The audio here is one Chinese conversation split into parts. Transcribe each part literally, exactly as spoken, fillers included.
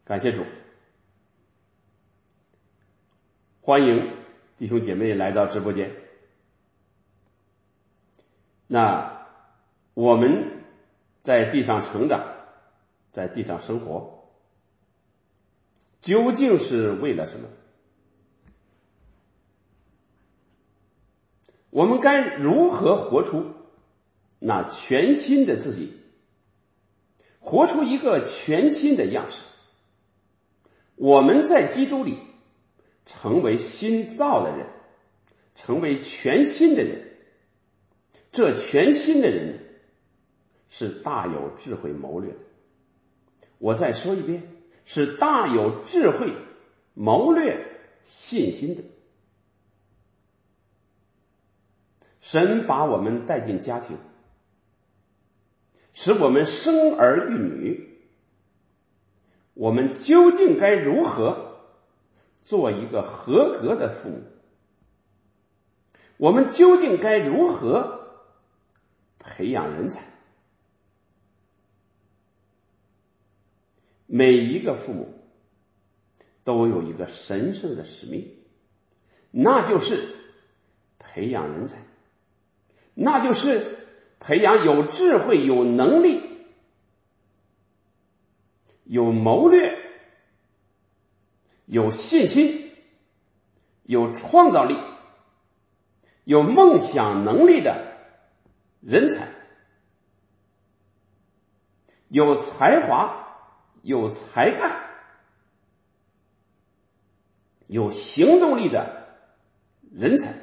感谢主，欢迎弟兄姐妹来到直播间。那我们在地上成长，在地上生活，究竟是为了什么？我们该如何活出那全新的自己，活出一个全新的样式？我们在基督里成为新造的人，成为全新的人。这全新的人是大有智慧谋略的。我再说一遍，是大有智慧谋略信心的。神把我们带进家庭，使我们生儿育女，我们究竟该如何做一个合格的父母？我们究竟该如何培养人才？每一个父母都有一个神圣的使命，那就是培养人才，那就是培养有智慧、有能力、有谋略、有信心、有创造力、有梦想能力的人才，有才华、有才干、有行动力的人才。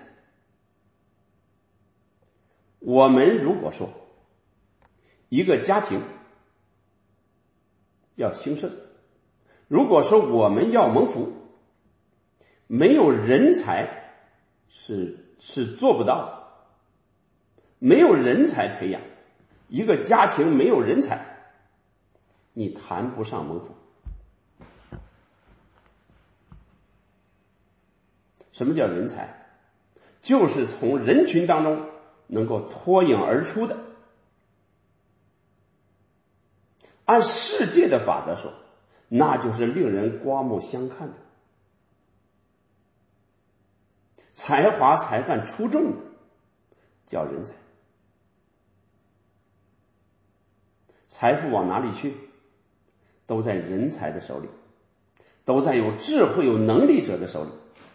我们如果说一个家庭要兴盛，如果说我们要蒙福，没有人才是是做不到的。没有人才培养，一个家庭没有人才，你谈不上蒙福。什么叫人才？就是从人群当中能够脱颖而出的。按世界的法则说，那就是令人刮目相看的，才华才干出众的叫人才。财富往哪里去？都在人才的手里，都在有智慧有能力者的手里。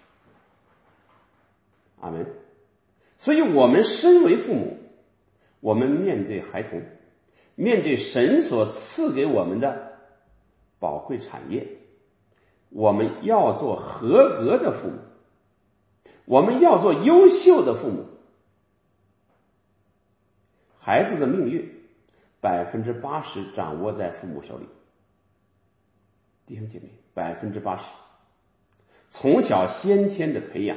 阿们。所以我们身为父母，我们面对孩童，面对神所赐给我们的宝贵产业，我们要做合格的父母，我们要做优秀的父母。孩子的命运百分之八十掌握在父母手里，弟兄姐妹，百分之八十，从小先天的培养，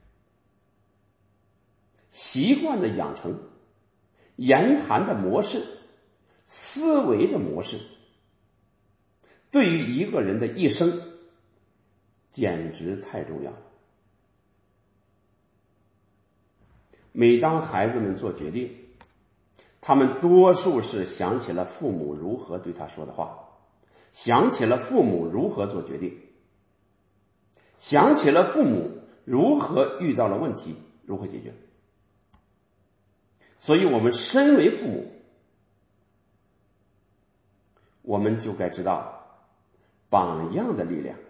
习惯的养成，言谈的模式，思维的模式，对于一个人的一生简直太重要了。每当孩子们做决定，他们多数是想起了父母如何对他说的话，想起了父母如何做决定，想起了父母如何遇到了问题，如何解决。所以我们身为父母，我们就该知道榜样的力量，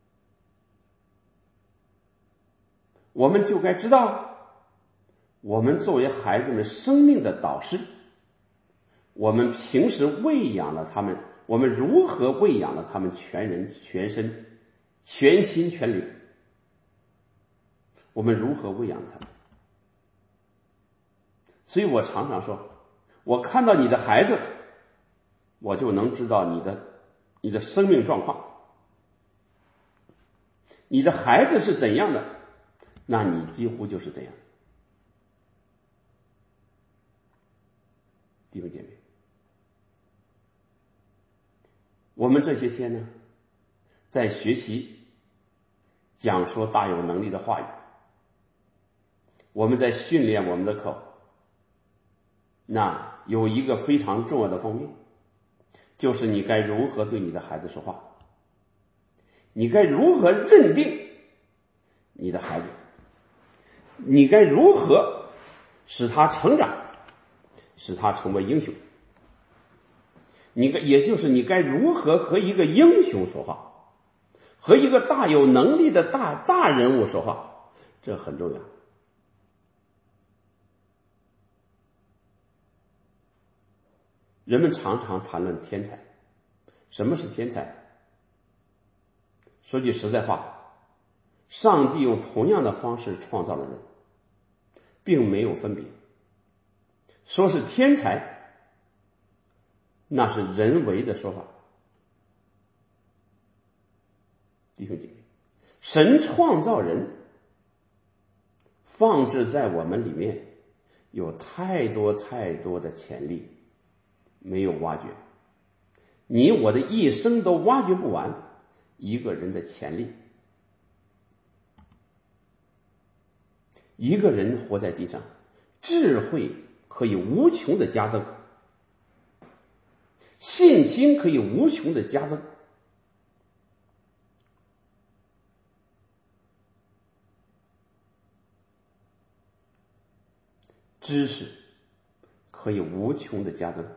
我们就该知道我们作为孩子们生命的导师，我们平时喂养了他们，我们如何喂养了他们全人全身全心全灵，我们如何喂养他们。所以我常常说，我看到你的孩子，我就能知道你的你的生命状况。你的孩子是怎样的，那你几乎就是怎样。弟兄姐妹，我们这些天呢，在学习讲说大有能力的话语，我们在训练我们的口。那有一个非常重要的方面，就是你该如何对你的孩子说话。 你该如何认定你的孩子？你该如何使他成长，使他成为英雄？你该，也就是你该如何和一个英雄说话，和一个大有能力的大大人物说话，这很重要。人们常常谈论天才，什么是天才？说句实在话，上帝用同样的方式创造了人，并没有分别。说是天才，那是人为的说法。弟兄姐妹，神创造人，放置在我们里面有太多太多的潜力没有挖掘，你我的一生都挖掘不完一个人的潜力。一个人活在地上，智慧可以无穷的加增，信心可以无穷的加增，知识可以无穷的加增，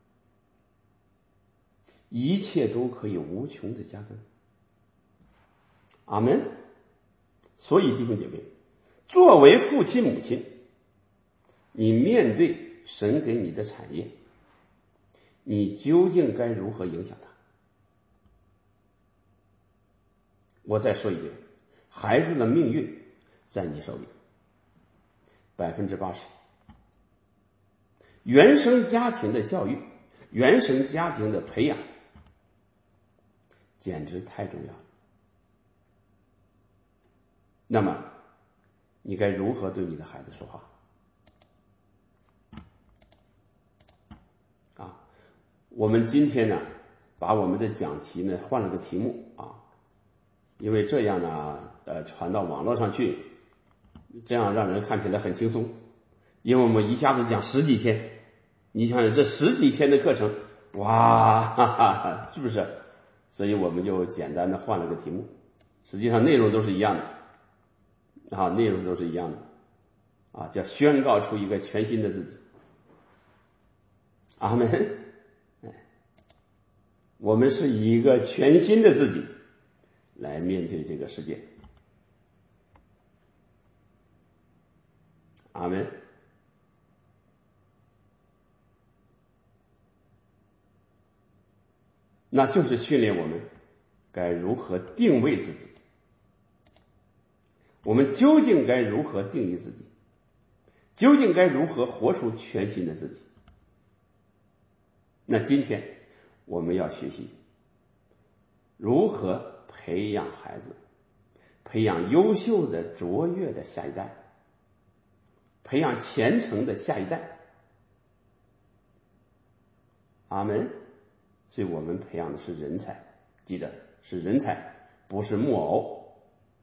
一切都可以无穷的加增。阿们。所以弟兄姐妹，作为父亲母亲，你面对神给你的产业，你究竟该如何影响他？我再说一遍，孩子的命运在你手里，百分之八十。原生家庭的教育，原生家庭的培养，简直太重要了。那么你该如何对你的孩子说话啊？我们今天呢，把我们的讲题呢换了个题目啊，因为这样呢，呃，传到网络上去，这样让人看起来很轻松。因为我们一下子讲十几天，你想想这十几天的课程，哇，哈哈，是不是？所以我们就简单的换了个题目，实际上内容都是一样的。啊，内容都是一样的，啊，叫宣告出一个全新的自己。阿们。我们是以一个全新的自己来面对这个世界。阿们。那就是训练我们该如何定位自己。我们究竟该如何定义自己？究竟该如何活出全新的自己？那今天我们要学习如何培养孩子，培养优秀的卓越的下一代，培养虔诚的下一代。阿们。所以我们培养的是人才，记得是人才，不是木偶，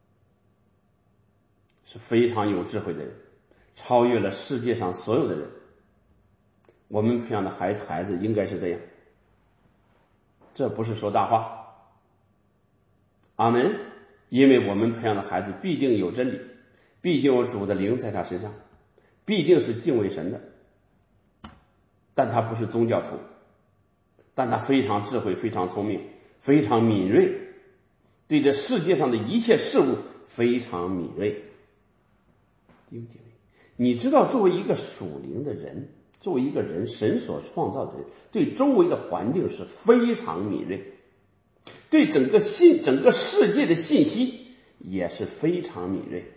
是非常有智慧的人，超越了世界上所有的人。我们培养的孩孩子应该是这样，这不是说大话。阿们。因为我们培养的孩子必定有真理，必定有主的灵在他身上，必定是敬畏神的，但他不是宗教徒，但他非常智慧，非常聪明，非常敏锐，对这世界上的一切事物非常敏锐。弟兄姐妹，你知道作为一个属灵的人，作为一个人，神所创造的人，对周围的环境是非常敏锐，对整个信整个世界的信息也是非常敏锐。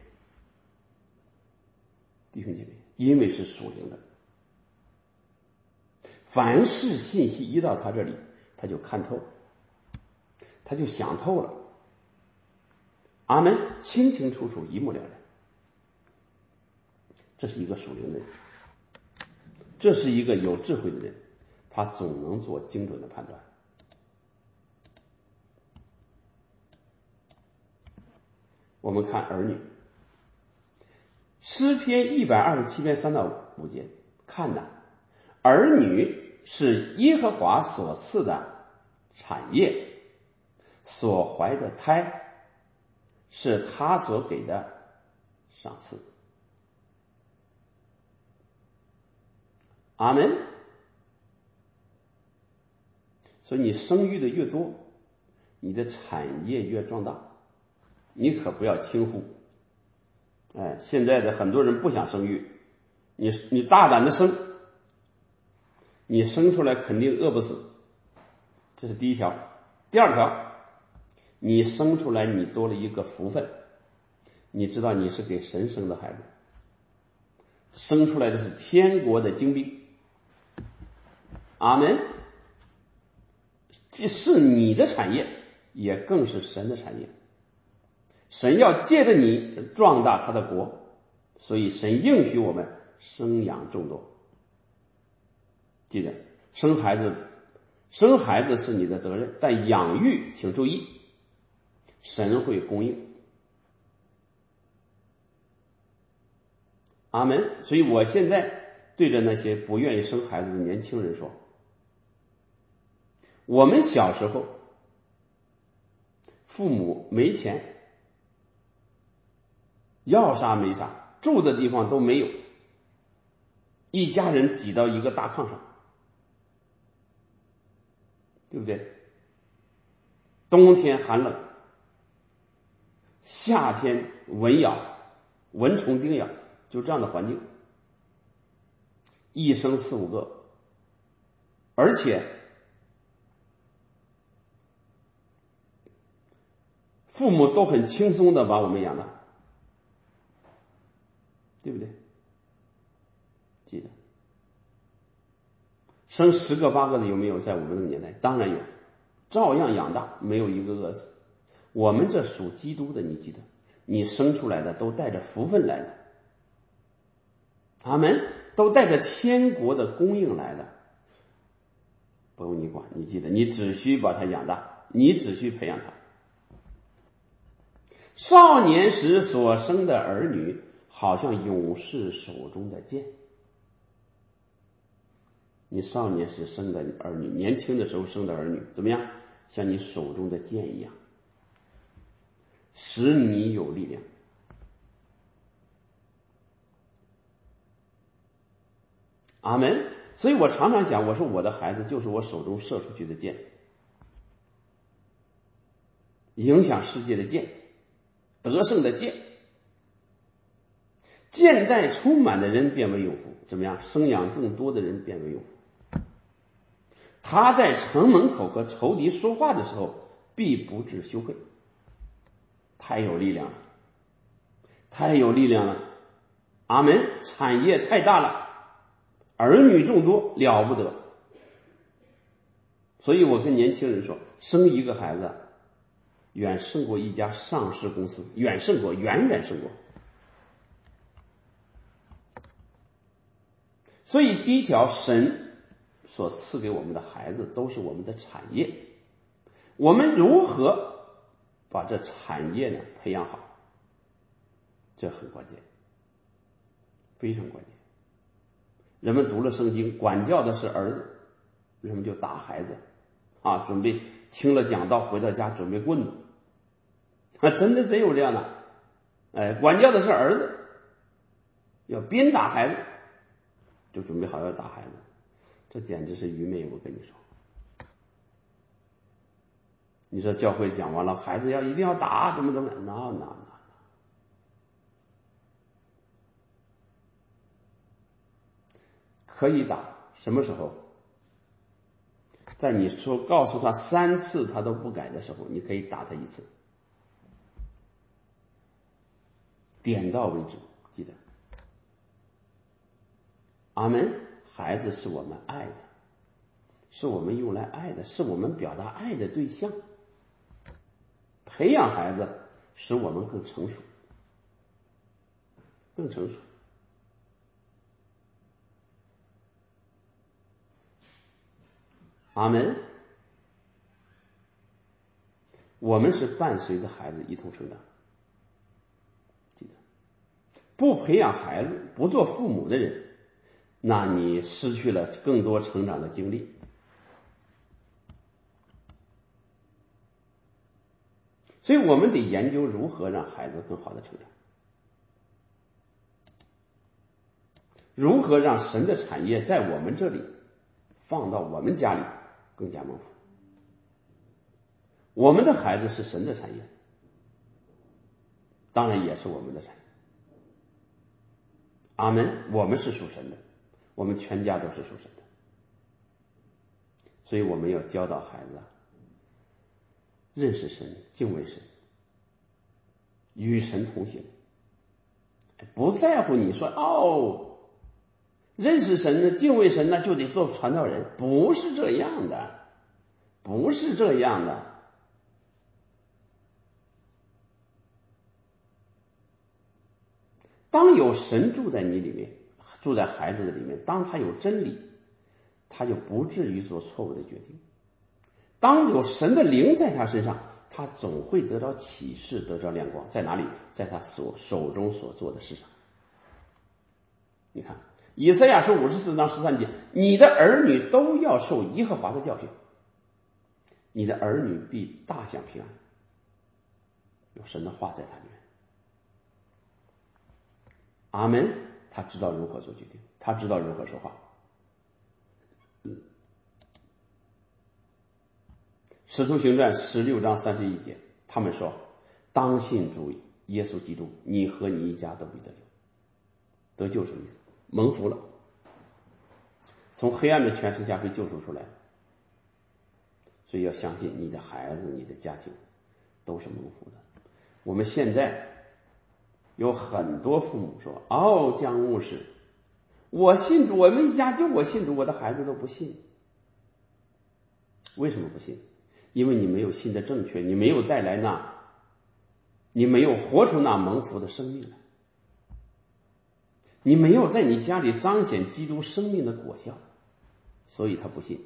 弟兄姐妹，因为是属灵的，凡是信息一到他这里，他就看透，他就想透了。阿们。清清楚楚，一目了然。这是一个属灵的人，这是一个有智慧的人，他总能做精准的判断。我们看儿女，诗篇一百二十七篇三到五节，看呐，儿女是耶和华所赐的产业， 所怀的胎是他所给的赏赐。阿门。所以你生育的越多，你的产业越壮大，你可不要轻忽。哎，现在的很多人不想生育，你你大胆的生，你生出来肯定饿不死，这是第一条。第二条，你生出来你多了一个福分，你知道你是给神生的孩子，生出来的是天国的精兵。阿门。既是你的产业，也更是神的产业。神要借着你壮大他的国，所以神应许我们生养众多。记得生孩子，生孩子是你的责任，但养育请注意，神会供应。阿门。所以我现在对着那些不愿意生孩子的年轻人说，我们小时候父母没钱，要啥没啥，住的地方都没有，一家人挤到一个大炕上，对不对？冬天寒冷，夏天蚊咬，蚊虫叮咬，就这样的环境，一生四五个，而且父母都很轻松的把我们养大，对不对？记得生十个八个的有没有？在我们那个年代当然有，照样养大，没有一个饿死。我们这属基督的，你记得你生出来的都带着福分来的，他们都带着天国的供应来的，不用你管，你记得你只需把他养大，你只需培养他。少年时所生的儿女，好像勇士手中的剑。你少年时生的儿女，年轻的时候生的儿女怎么样？像你手中的剑一样，使你有力量。阿门。所以我常常想，我说我的孩子就是我手中射出去的箭，影响世界的箭，得胜的箭。箭袋充满的人变为有福，怎么样？生养众多的人变为有福。他在城门口和仇敌说话的时候，必不致羞愧。太有力量了，太有力量了。阿门。产业太大了，儿女众多，了不得。所以我跟年轻人说，生一个孩子远胜过一家上市公司，远胜过，远远胜过。所以第一条，神所赐给我们的孩子都是我们的产业，我们如何把这产业呢培养好，这很关键，非常关键。人们读了圣经，管教的是儿子，人们就打孩子啊，准备听了讲道回到家准备棍子啊，真的真有这样的。哎，管教的是儿子，要鞭打孩子，就准备好要打孩子，这简直是愚昧。我跟你说，你说教会讲完了，孩子要一定要打，怎么怎么 no no no， 可以打，什么时候？在你说告诉他三次他都不改的时候，你可以打他一次，点到为止，记得。阿门。孩子是我们爱的，是我们用来爱的，是我们表达爱的对象。培养孩子使我们更成熟，更成熟。阿门。我们是伴随着孩子一同成长，记得，不培养孩子，不做父母的人，那你失去了更多成长的经历。 所以我们得研究如何让孩子更好的成长，如何让神的产业在我们这里放到我们家里更加蒙福。我们的孩子是神的产业，当然也是我们的产业。阿门。我们是属神的，我们全家都是属神的，所以我们要教导孩子认识神，敬畏神，与神同行，不在乎你说哦，认识神呢，敬畏神呢，就得做传道人，不是这样的，不是这样的。当有神住在你里面，住在孩子的里面，当他有真理，他就不至于做错误的决定。当有神的灵在他身上，他总会得到启示，得到亮光。在哪里？在他所手中所做的事上。你看以赛亚书五十四章十三节，你的儿女都要受耶和华的教训，你的儿女必大享平安。有神的话在他里面。阿门。他知道如何做决定，他知道如何说话。使徒行传十六章三十一节，他们说，当信主耶稣基督，你和你一家都必得救。得救什么意思？蒙福了，从黑暗的权势下被救赎出来。所以要相信你的孩子，你的家庭都是蒙福的。我们现在有很多父母说，哦，江牧师，我信主，我们一家就我信主，我的孩子都不信。为什么不信？因为你没有信的正确，你没有带来那，你没有活出那蒙福的生命来，你没有在你家里彰显基督生命的果效，所以他不信，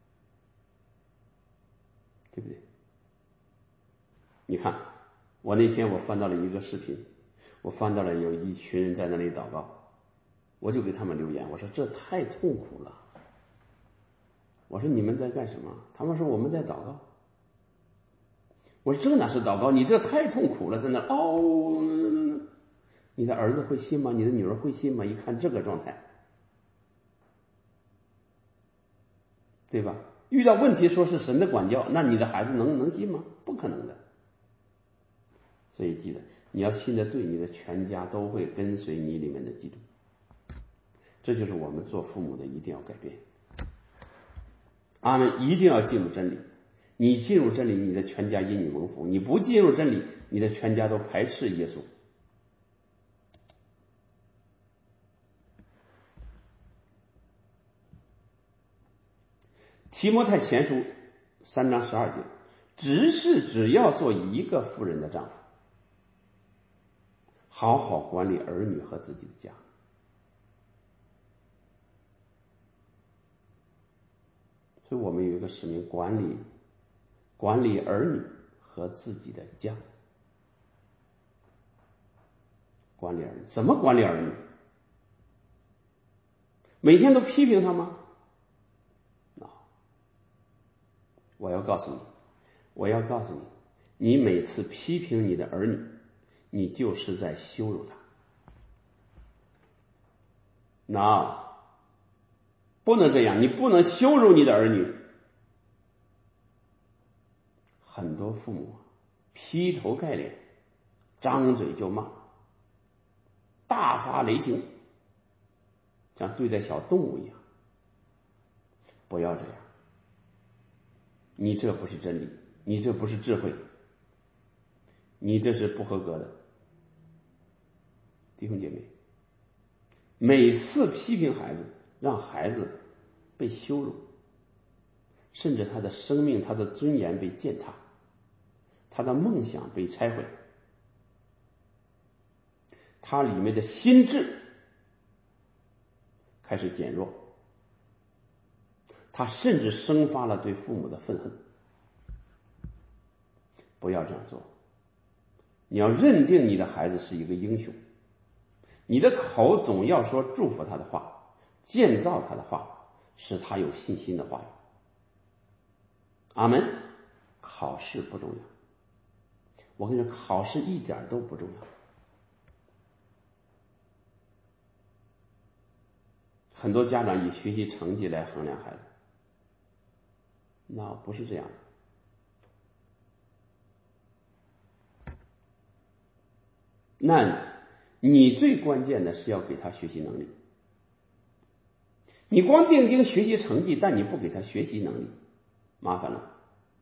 对不对？你看我那天我翻到了一个视频，我翻到了有一群人在那里祷告，我就给他们留言，我说这太痛苦了，我说你们在干什么？他们说我们在祷告。我说这哪是祷告，你这太痛苦了，在那哦，你的儿子会信吗？你的女儿会信吗？一看这个状态，对吧？遇到问题说是神的管教，那你的孩子能能信吗？不可能的。所以记得你要信的对，你的全家都会跟随你里面的基督。这就是我们做父母的一定要改变。阿们，一定要进入真理。你进入真理，你的全家因你蒙福；你不进入真理，你的全家都排斥耶稣。提摩太前书三章十二节，执事只要做一个妇人的丈夫，好好管理儿女和自己的家。所以我们有一个使命，管理管理儿女和自己的家。管理儿女，怎么管理儿女？每天都批评他吗？我要告诉你，我要告诉你，你每次批评你的儿女，你就是在羞辱他。那不能这样，你不能羞辱你的儿女。很多父母劈头盖脸，张嘴就骂，大发雷霆，像对待小动物一样。不要这样，你这不是真理，你这不是智慧，你这是不合格的。弟兄姐妹，每次批评孩子，让孩子被羞辱，甚至他的生命、他的尊严被践踏，他的梦想被拆毁，他里面的心智开始减弱，他甚至生发了对父母的愤恨。不要这样做，你要认定你的孩子是一个英雄，你的口总要说祝福他的话，建造他的话，使他有信心的话语。阿们。考试不重要， 我跟你说，考试一点都不重要。很多家长以学习成绩来衡量孩子，那不是这样的。那你最关键的是要给他学习能力。你光定睛学习成绩，但你不给他学习能力，麻烦了。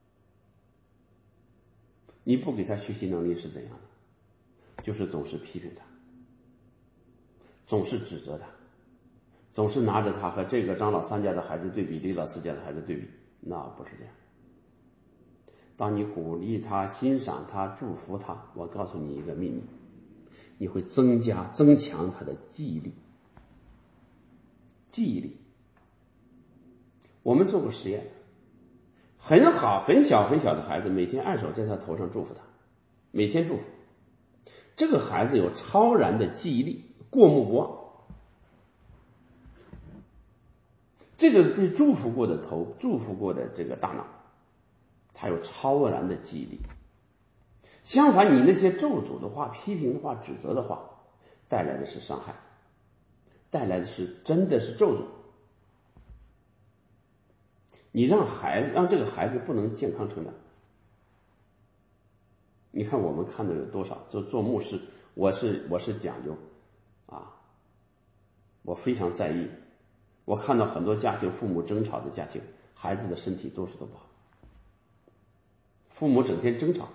你不给他学习能力是怎样的？就是总是批评他，总是指责他，总是拿着他和这个张老三家的孩子对比，李老四家的孩子对比，那不是这样。当你鼓励他、欣赏他、祝福他，我告诉你一个秘密，你会增加、增强他的记忆力。记忆力，我们做过实验，很好很小很小的孩子，每天按手在他头上祝福他，每天祝福，这个孩子有超然的记忆力，过目不忘。这个被祝福过的头，祝福过的这个大脑，他有超然的记忆力。相反，你那些咒诅的话、批评的话、指责的话，带来的是伤害，带来的是真的是咒诅。你让孩子让这个孩子不能健康成长。你看我们看到有多少做做牧师，我是我是讲究啊，我非常在意。我看到很多家庭父母争吵的家庭，孩子的身体多数都不好。父母整天争吵，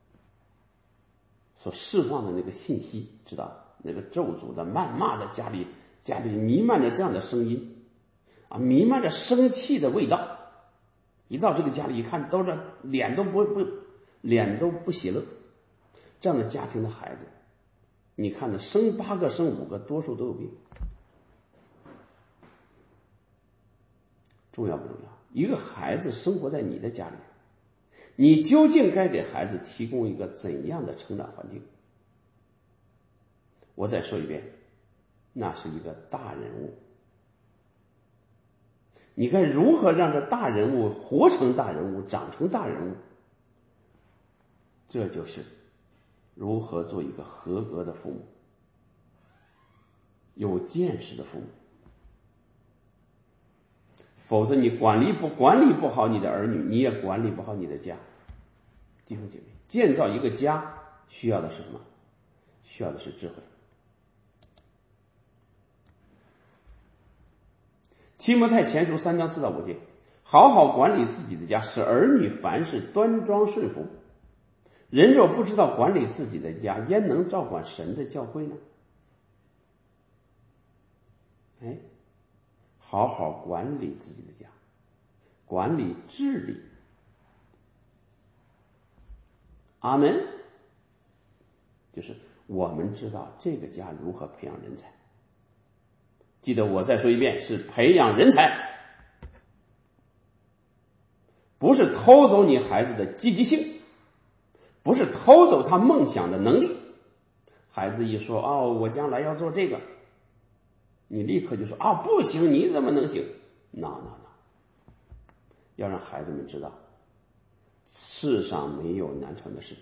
所释放的那个信息，知道那个咒诅的、谩骂的，家里家里弥漫着这样的声音啊，弥漫着生气的味道。一到这个家里一看，都是脸都不不脸都不喜乐。这样的家庭的孩子，你看的生八个生五个，多数都有病。重要不重要？一个孩子生活在你的家里，你究竟该给孩子提供一个怎样的成长环境？我再说一遍，那是一个大人物。你该如何让这大人物活成大人物，长成大人物？这就是如何做一个合格的父母，有见识的父母。否则你管理不管理不好你的儿女，你也管理不好你的家。弟兄姐妹，建造一个家需要的是什么？需要的是智慧。提摩太前书三章四到五节，好好管理自己的家，使儿女凡事端庄顺服。人若不知道管理自己的家，焉能照管神的教会呢？哎，好好管理自己的家，管理治理。阿门。就是我们知道这个家如何培养人才。记得我再说一遍，是培养人才，不是偷走你孩子的积极性，不是偷走他梦想的能力。孩子一说哦，我将来要做这个，你立刻就说啊，不行，你怎么能行？ no no no， 要让孩子们知道，世上没有难成的事，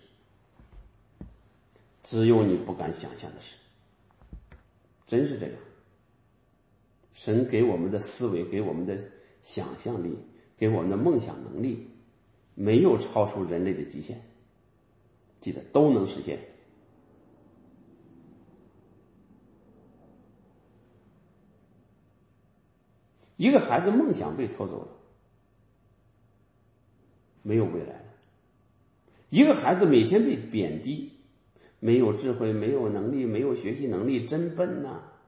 只有你不敢想象的事。真是这样。神给我们的思维，给我们的想象力，给我们的梦想能力，没有超出人类的极限，记得都能实现。一个孩子梦想被偷走了，没有未来了。一个孩子每天被贬低，没有智慧，没有能力，没有学习能力，真笨呐、啊，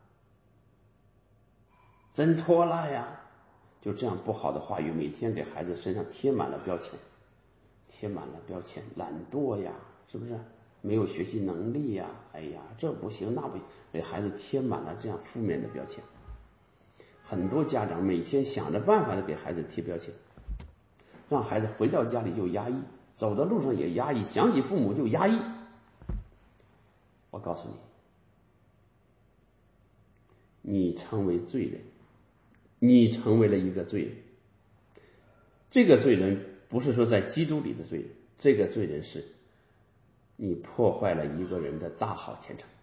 真拖拉呀，就这样不好的话语每天给孩子身上贴满了标签，贴满了标签，懒惰呀，是不是？没有学习能力呀，哎呀，这不行那不行，给孩子贴满了这样负面的标签。很多家长每天想着办法的给孩子贴标签，让孩子回到家里就压抑，走的路上也压抑，想起父母就压抑。我告诉你，你成为罪人，你成为了一个罪人。这个罪人不是说在基督里的罪人，这个罪人是你破坏了一个人的大好前程。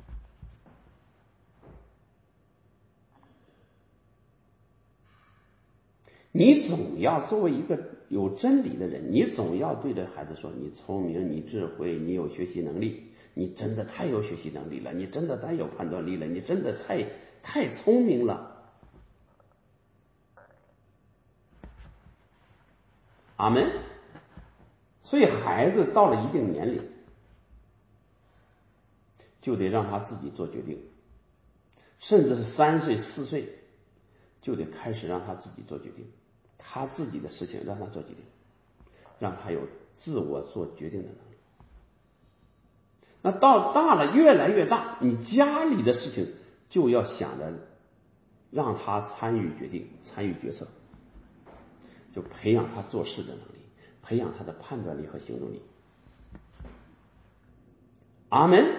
你总要作为一个有真理的人，你总要对着孩子说，你聪明，你智慧，你有学习能力，你真的太有学习能力了，你真的太有判断力了，你真的太太聪明了。阿门。所以孩子到了一定年龄，就得让他自己做决定，甚至是三岁四岁就得开始让他自己做决定，他自己的事情让他做决定，让他有自我做决定的能力。那到大了越来越大，你家里的事情就要想着让他参与决定，参与决策，就培养他做事的能力，培养他的判断力和行动力。阿门。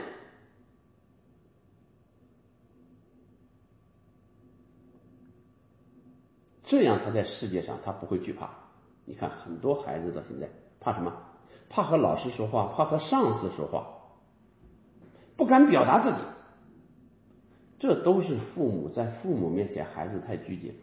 这样他在世界上他不会惧怕。你看很多孩子到现在怕什么？怕和老师说话，怕和上司说话，不敢表达自己。这都是父母在父母面前孩子太拘谨。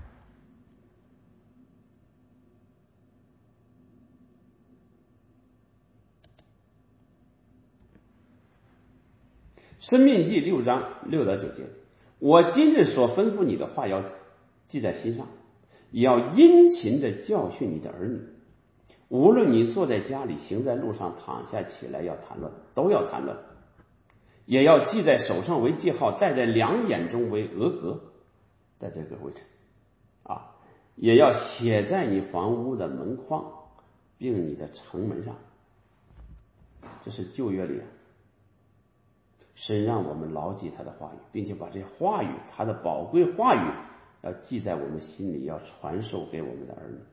申命记六章六到九节，我今日所吩咐你的话要记在心上，也要殷勤的教训你的儿女，无论你坐在家里，行在路上，躺下起来，要谈论，都要谈论，也要记在手上为记号，戴在两眼中为额格，在这个位置啊，也要写在你房屋的门框并你的城门上。这是旧约里啊，神让我们牢记他的话语，并且把这些话语，他的宝贵话语要记在我们心里，要传授给我们的儿女。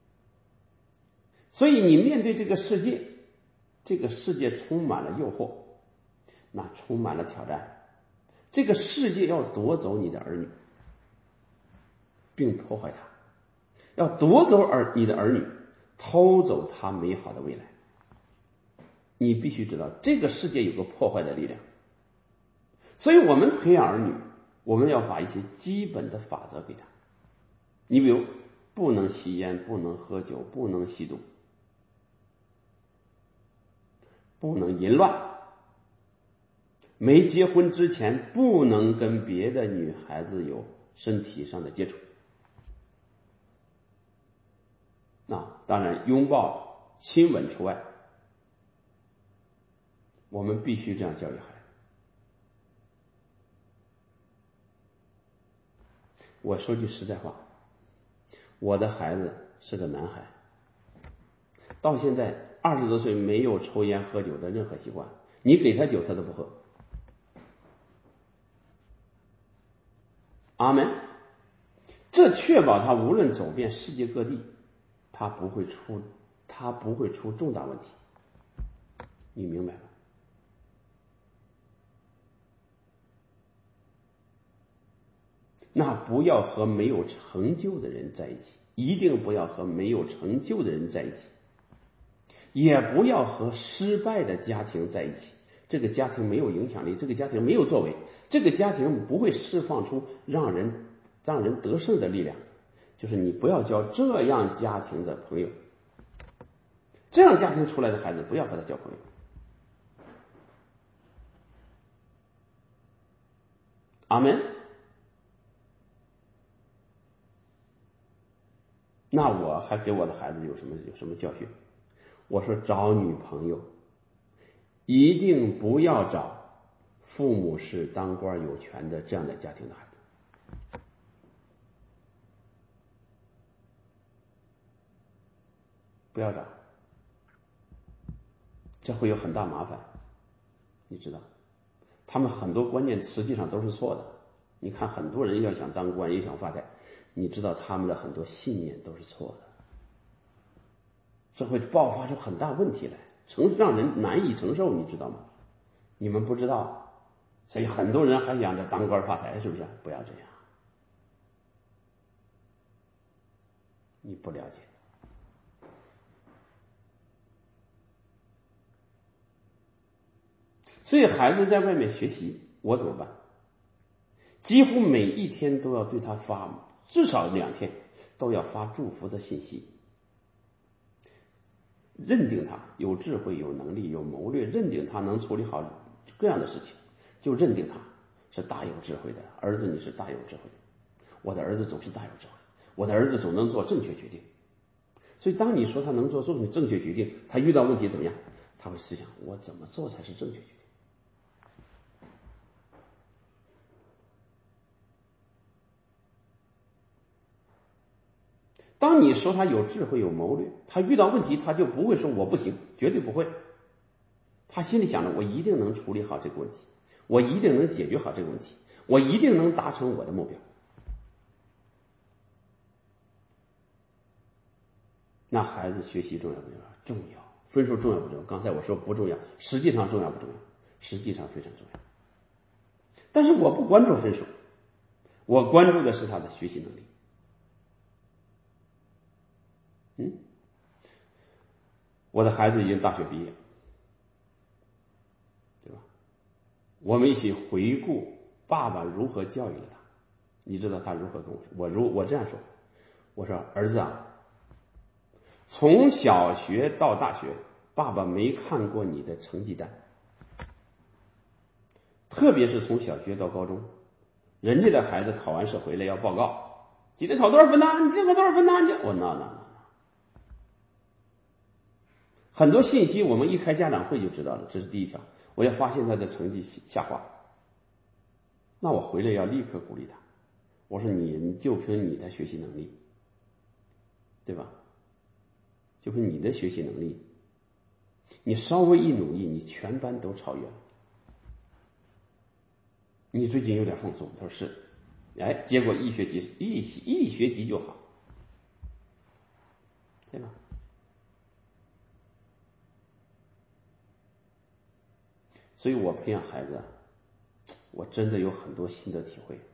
所以你面对这个世界，这个世界充满了诱惑，那充满了挑战，这个世界要夺走你的儿女并破坏他，要夺走儿你的儿女，偷走他美好的未来。你必须知道这个世界有个破坏的力量，所以我们培养儿女，我们要把一些基本的法则给他。你比如不能吸烟，不能喝酒，不能吸毒，不能淫乱，没结婚之前不能跟别的女孩子有身体上的接触。那当然拥抱亲吻除外，我们必须这样教育孩子。我说句实在话，我的孩子是个男孩，到现在二十多岁没有抽烟喝酒的任何习惯，你给他酒他都不喝。阿门。这确保他无论走遍世界各地，他不会出他不会出重大问题。你明白吗？那不要和没有成就的人在一起，一定不要和没有成就的人在一起，也不要和失败的家庭在一起。这个家庭没有影响力，这个家庭没有作为，这个家庭不会释放出让人让人得胜的力量。就是你不要交这样家庭的朋友，这样家庭出来的孩子不要和他交朋友。阿门。那我还给我的孩子有什么有什么教训？我说找女朋友一定不要找父母是当官有权的这样的家庭的孩子，不要找，这会有很大麻烦。你知道他们很多观念实际上都是错的。你看很多人要想当官也想发财，你知道他们的很多信念都是错的，这会爆发出很大问题来，承让人难以承受，你知道吗？你们不知道，所以很多人还想着当官发财，是不是？不要这样，你不了解。 所以孩子在外面学习，我怎么办？几乎每一天都要对他发，至少两天都要发祝福的信息，认定他有智慧、有能力、有谋略，认定他能处理好各样的事情，就认定他是大有智慧的儿子，你是大有智慧的，我的儿子总是大有智慧，我的儿子总能做正确决定。所以当你说他能做正正确决定，他遇到问题怎么样？他会思想我怎么做才是正确决定。当你说他有智慧有谋略，他遇到问题他就不会说我不行，绝对不会。他心里想着我一定能处理好这个问题，我一定能解决好这个问题，我一定能达成我的目标。那孩子学习重要不重要？重要。分数重要不重要？刚才我说不重要，实际上重要不重要？实际上非常重要。但是我不关注分数，我关注的是他的学习能力。嗯，我的孩子已经大学毕业，对吧？我们一起回顾爸爸如何教育了他。你知道他如何跟我说？我如我这样说，我说儿子啊，从小学到大学，爸爸没看过你的成绩单，特别是从小学到高中，人家的孩子考完试回来要报告，今天考多少分呢？你今天考多少分呢？你我那那那很多信息我们一开家长会就知道了，这是第一条。我要发现他的成绩下滑，那我回来要立刻鼓励他，我说你你就凭你的学习能力，对吧？就凭你的学习能力，你稍微一努力，你全班都超越了。你最近有点放松，他说是，哎，结果一学习一一学习就好，对吧？所以我培养孩子，我真的有很多新的体会。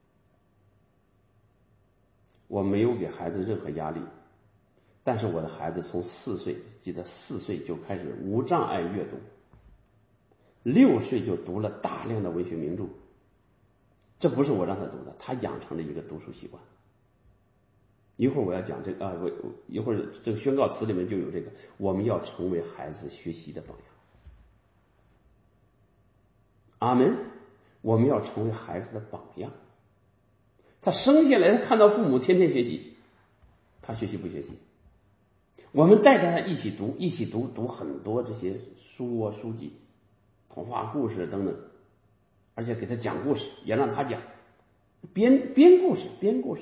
我没有给孩子任何压力，但是我的孩子从四岁，记得四岁就开始无障碍阅读，六岁就读了大量的文学名著。这不是我让他读的，他养成了一个读书习惯。一会儿我要讲这个啊，我一会儿这个宣告词里面就有这个，我们要成为孩子学习的榜样。阿门。我们要成为孩子的榜样。他生下来，他看到父母天天学习，他学习不学习？我们带着他一起读，一起读读很多这些书啊、书籍、童话故事等等，而且给他讲故事，也让他讲，编编故事，编故事。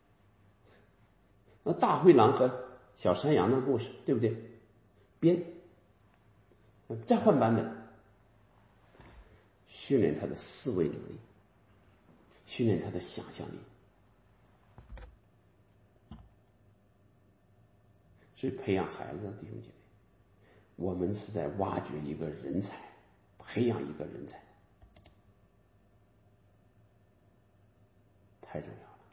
那大灰狼和小山羊的故事，对不对？编，再换版本，训练他的思维能力，训练他的想象力。所以培养孩子，弟兄姐妹，我们是在挖掘一个人才，培养一个人才，太重要了。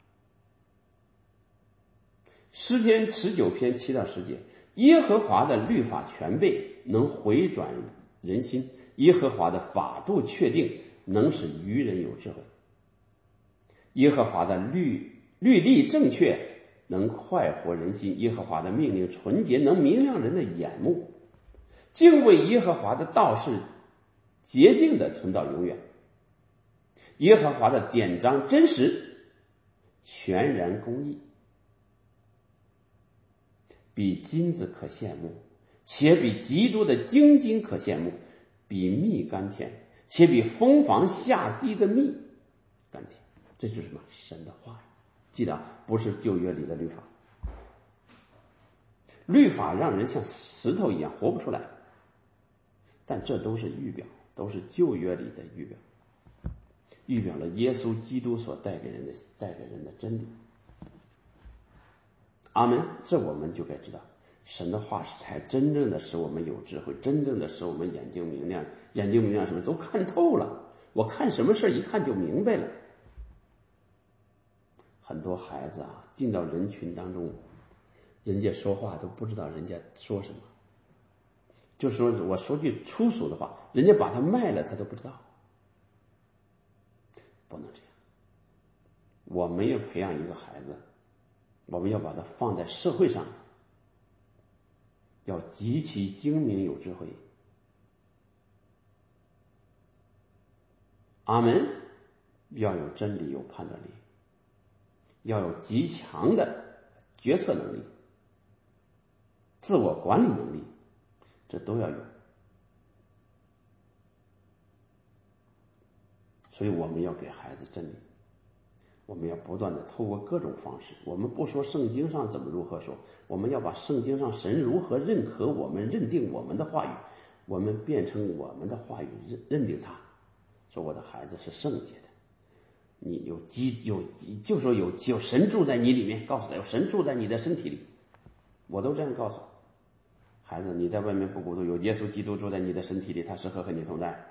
诗篇十九篇七到十节，耶和华的律法全备，能回转人心；耶和华的法度确定，能使愚人有智慧。耶和华的律律例正确，能快活人心；耶和华的命令纯洁，能明亮人的眼目。敬畏耶和华的道是洁净的，存到永远。耶和华的典章真实，全然公义，比金子可羡慕，且比极多的精金可羡慕，比蜜甘甜，且比蜂房下滴的蜜甘甜。这就是什么？神的话语。记得不是旧约里的律法，律法让人像石头一样活不出来，但这都是预表，都是旧约里的预表，预表了耶稣基督所带给人的带给人的真理。阿门。这我们就该知道，神的话才真正的使我们有智慧，真正的使我们眼睛明亮。眼睛明亮什么？都看透了。我看什么事一看就明白了。很多孩子啊，进到人群当中，人家说话都不知道人家说什么， 就说我说句粗俗的话，人家把他卖了他都不知道。不能这样，我们要培养一个孩子，我们要把他放在社会上，要极其精明有智慧。阿门。要有真理，有判断力，要有极强的决策能力，自我管理能力，这都要有。所以我们要给孩子真理，我们要不断的透过各种方式，我们不说圣经上怎么如何说，我们要把圣经上神如何认可我们，认定我们的话语，我们变成我们的话语，认认定他，说我的孩子是圣洁的，你有基有就说有有神住在你里面，告诉他有神住在你的身体里，我都这样告诉孩子，你在外面不孤独，有耶稣基督住在你的身体里，他时刻和你同在。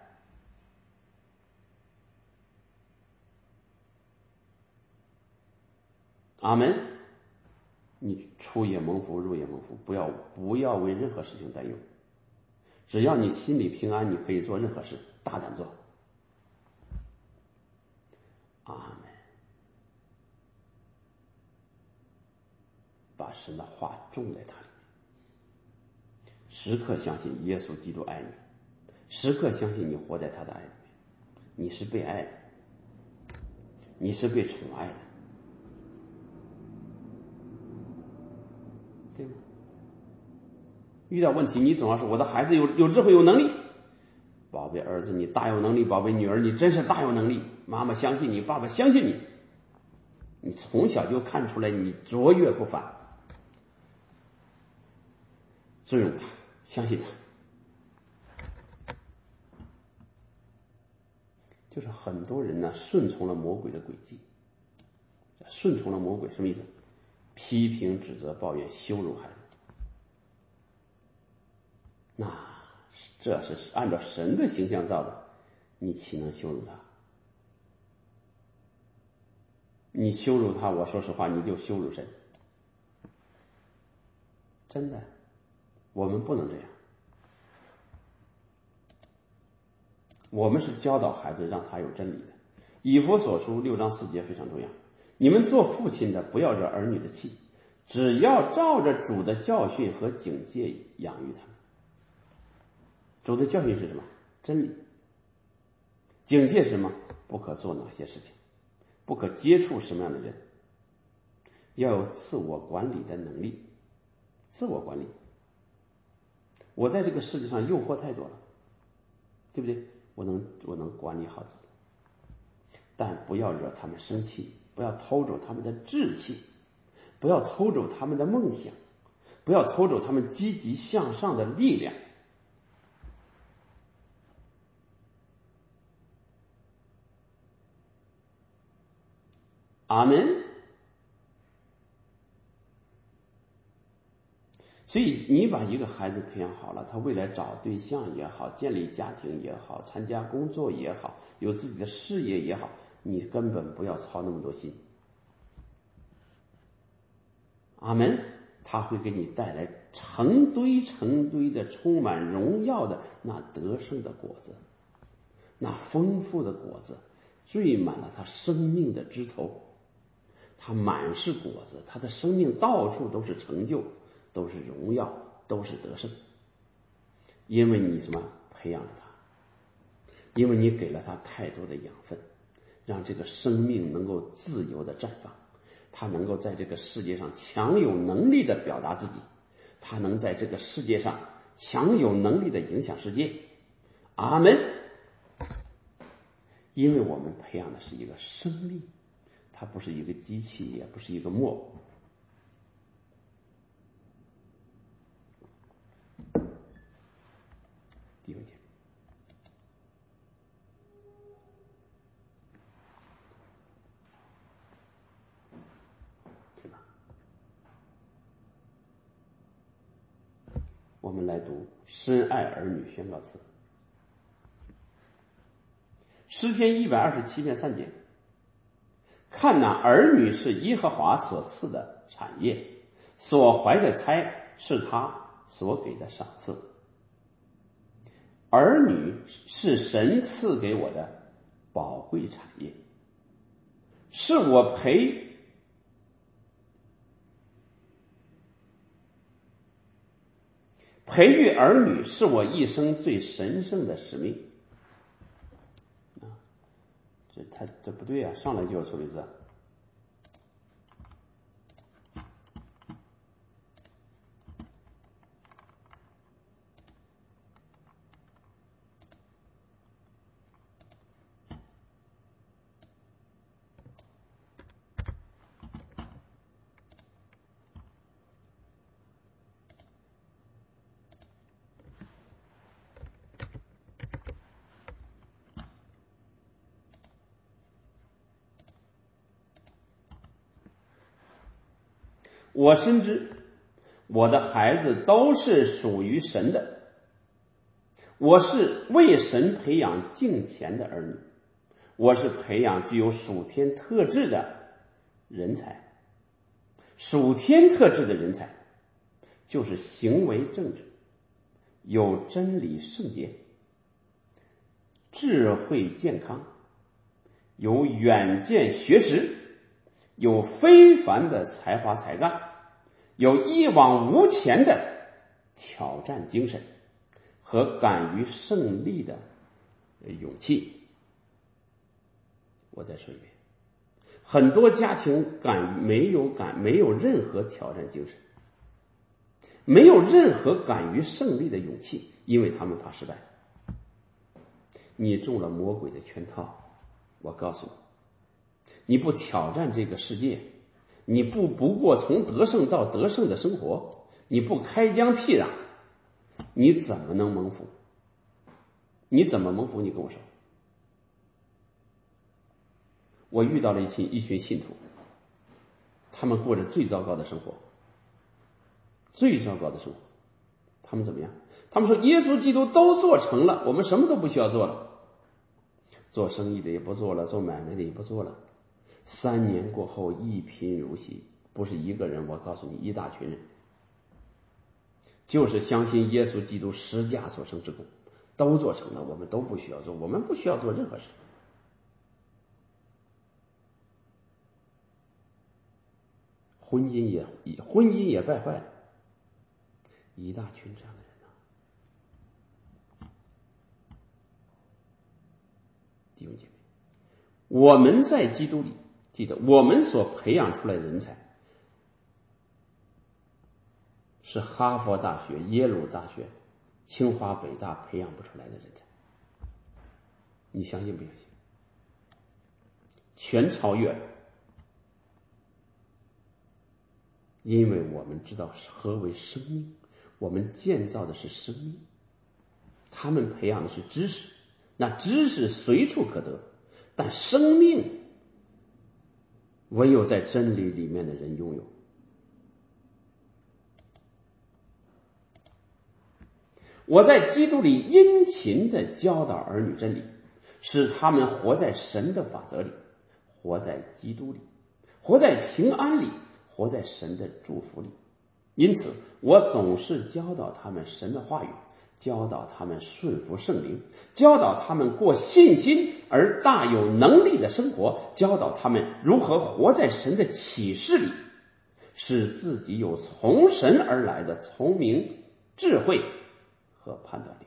阿门。你出也蒙福，入也蒙福，不要不要为任何事情担忧，只要你心里平安，你可以做任何事，大胆做。阿门。把神的话种在他里面，时刻相信耶稣基督爱你，时刻相信你活在他的爱里面，你是被爱的，你是被宠爱的，对吗？遇到问题你总要说我的孩子有有智慧有能力，宝贝儿子你大有能力，宝贝女儿你真是大有能力，妈妈相信你，爸爸相信你，你从小就看出来你卓越不凡，尊重他，相信他。就是很多人呢顺从了魔鬼的诡计，顺从了魔鬼什么意思？批评指责抱怨羞辱孩子，那这是按照神的形象造的，你岂能羞辱他？你羞辱他，我说实话你就羞辱神，真的，我们不能这样。我们是教导孩子让他有真理的。以弗所书六章四节非常重要，你们做父亲的不要惹儿女的气，只要照着主的教训和警戒养育他们。主的教训是什么？真理。警戒是什么？不可做哪些事情，不可接触什么样的人，要有自我管理的能力。自我管理，我在这个世界上诱惑太多了，对不对？我能我能管理好自己，但不要惹他们生气，不要偷走他们的志气，不要偷走他们的梦想，不要偷走他们积极向上的力量。阿门。所以你把一个孩子培养好了，他未来找对象也好，建立家庭也好，参加工作也好，有自己的事业也好，你根本不要操那么多心。阿门。他会给你带来成堆成堆的充满荣耀的那得胜的果子，那丰富的果子缀满了他生命的枝头，他满是果子，他的生命到处都是成就，都是荣耀，都是得胜。因为你什么培养了他，因为你给了他太多的养分，让这个生命能够自由的绽放，他能够在这个世界上强有能力的表达自己，他能在这个世界上强有能力的影响世界。阿门。因为我们培养的是一个生命，它不是一个机器，也不是一个木偶。第六节，对吧？我们来读深爱儿女宣告词。诗篇一百二十七篇三节，看哪，儿女是耶和华所赐的产业，所怀的胎是他所给的赏赐。 儿女是神赐给我的宝贵产业，是我培培育儿女是我一生最神圣的使命。啊，这他这不对啊，上来就要错别字。我深知我的孩子都是属于神的，我是为神培养敬虔的儿女，我是培养具有属天特质的人才。属天特质的人才就是行为正直，有真理圣洁，智慧健康，有远见学识，有非凡的才华才干，有一往无前的挑战精神和敢于胜利的勇气。我再说一遍，很多家庭敢没有敢没有任何挑战精神，没有任何敢于胜利的勇气，因为他们怕失败。你中了魔鬼的圈套，我告诉你，你不挑战这个世界，你不不过从得胜到得胜的生活，你不开疆辟壤，你怎么能蒙福？你怎么蒙福？你跟我说。我遇到了一群一群信徒，他们过着最糟糕的生活，最糟糕的生活。他们怎么样？他们说耶稣基督都做成了，我们什么都不需要做了，做生意的也不做了，做买卖的也不做了。三年过后一贫如洗，不是一个人，我告诉你，一大群人，就是相信耶稣基督十架所生之功，都做成了，我们都不需要做，我们不需要做任何事。婚姻也婚姻也败坏了，一大群这样的人呢、啊。弟兄姐妹，我们在基督里，记得我们所培养出来的人才是哈佛大学、耶鲁大学、清华北大培养不出来的人才，你相信不相信？全超越了，因为我们知道何为生命，我们建造的是生命，他们培养的是知识，那知识随处可得，但生命唯有在真理里面的人拥有。我在基督里殷勤地教导儿女真理，使他们活在神的法则里，活在基督里，活在平安里，活在神的祝福里。因此我总是教导他们神的话语，教导他们顺服圣灵，教导他们过信心而大有能力的生活，教导他们如何活在神的启示里，使自己有从神而来的聪明、智慧和判断力。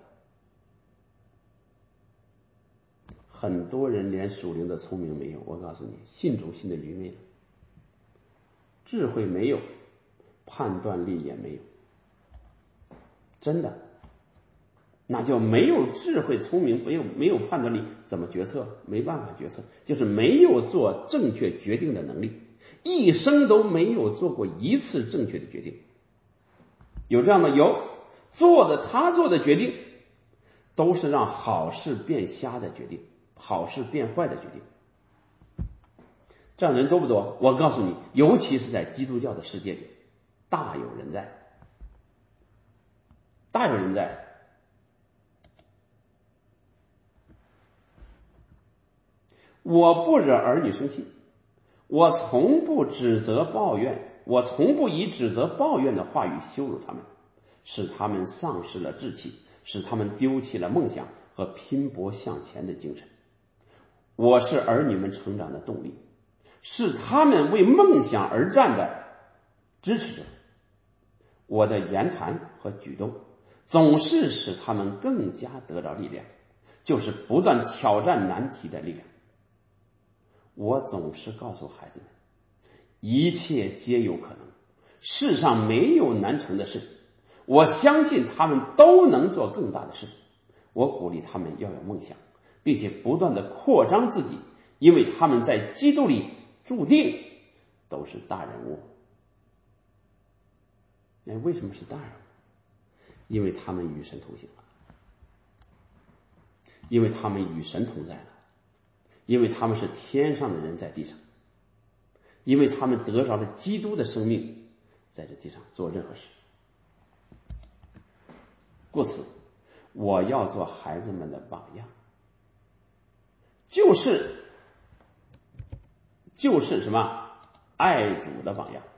很多人连属灵的聪明没有，我告诉你，信主信的愚昧了，智慧没有，判断力也没有，真的，那就没有智慧聪明，没有没有判断力，怎么决策？没办法决策，就是没有做正确决定的能力，一生都没有做过一次正确的决定。有这样吗？有，做的他做的决定都是让好事变瞎的决定，好事变坏的决定。这样人多不多？我告诉你，尤其是在基督教的世界里，大有人在，大有人在。我不惹儿女生气，我从不指责抱怨，我从不以指责抱怨的话语羞辱他们，使他们丧失了志气， 使他们丢弃了梦想和拼搏向前的精神。我是儿女们成长的动力，是他们为梦想而战的支持者。我的言谈和举动总是使他们更加得到力量，就是不断挑战难题的力量。我总是告诉孩子们，一切皆有可能，世上没有难成的事。我相信他们都能做更大的事。我鼓励他们要有梦想，并且不断的扩张自己，因为他们在基督里注定都是大人物。哎，为什么是大人物？因为他们与神同行了，因为他们与神同在了，因为他们是天上的人在地上，因为他们得着了基督的生命，在这地上做任何事。故此，我要做孩子们的榜样，就是就是什么？爱主的榜样。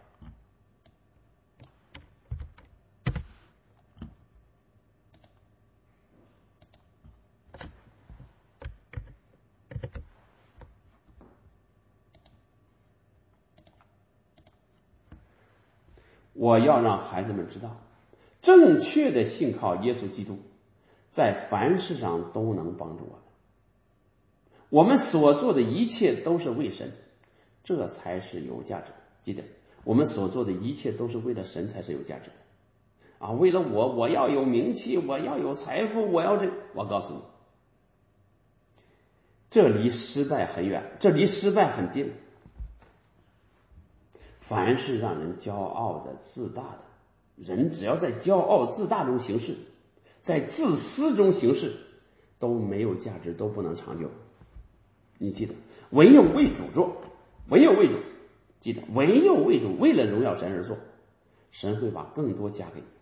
我要让孩子们知道，正确的信靠耶稣基督，在凡事上都能帮助我们。我们所做的一切都是为神，这才是有价值的。记得，我们所做的一切都是为了神，才是有价值的。啊，为了我，我要有名气，我要有财富，我要这，我告诉你，这离失败很远，这离失败很近。凡是让人骄傲的、自大的人，只要在骄傲自大中行事，在自私中行事，都没有价值，都不能长久。你记得，唯有为主做，唯有为主，记得唯有为主，为了荣耀神而做，神会把更多加给你。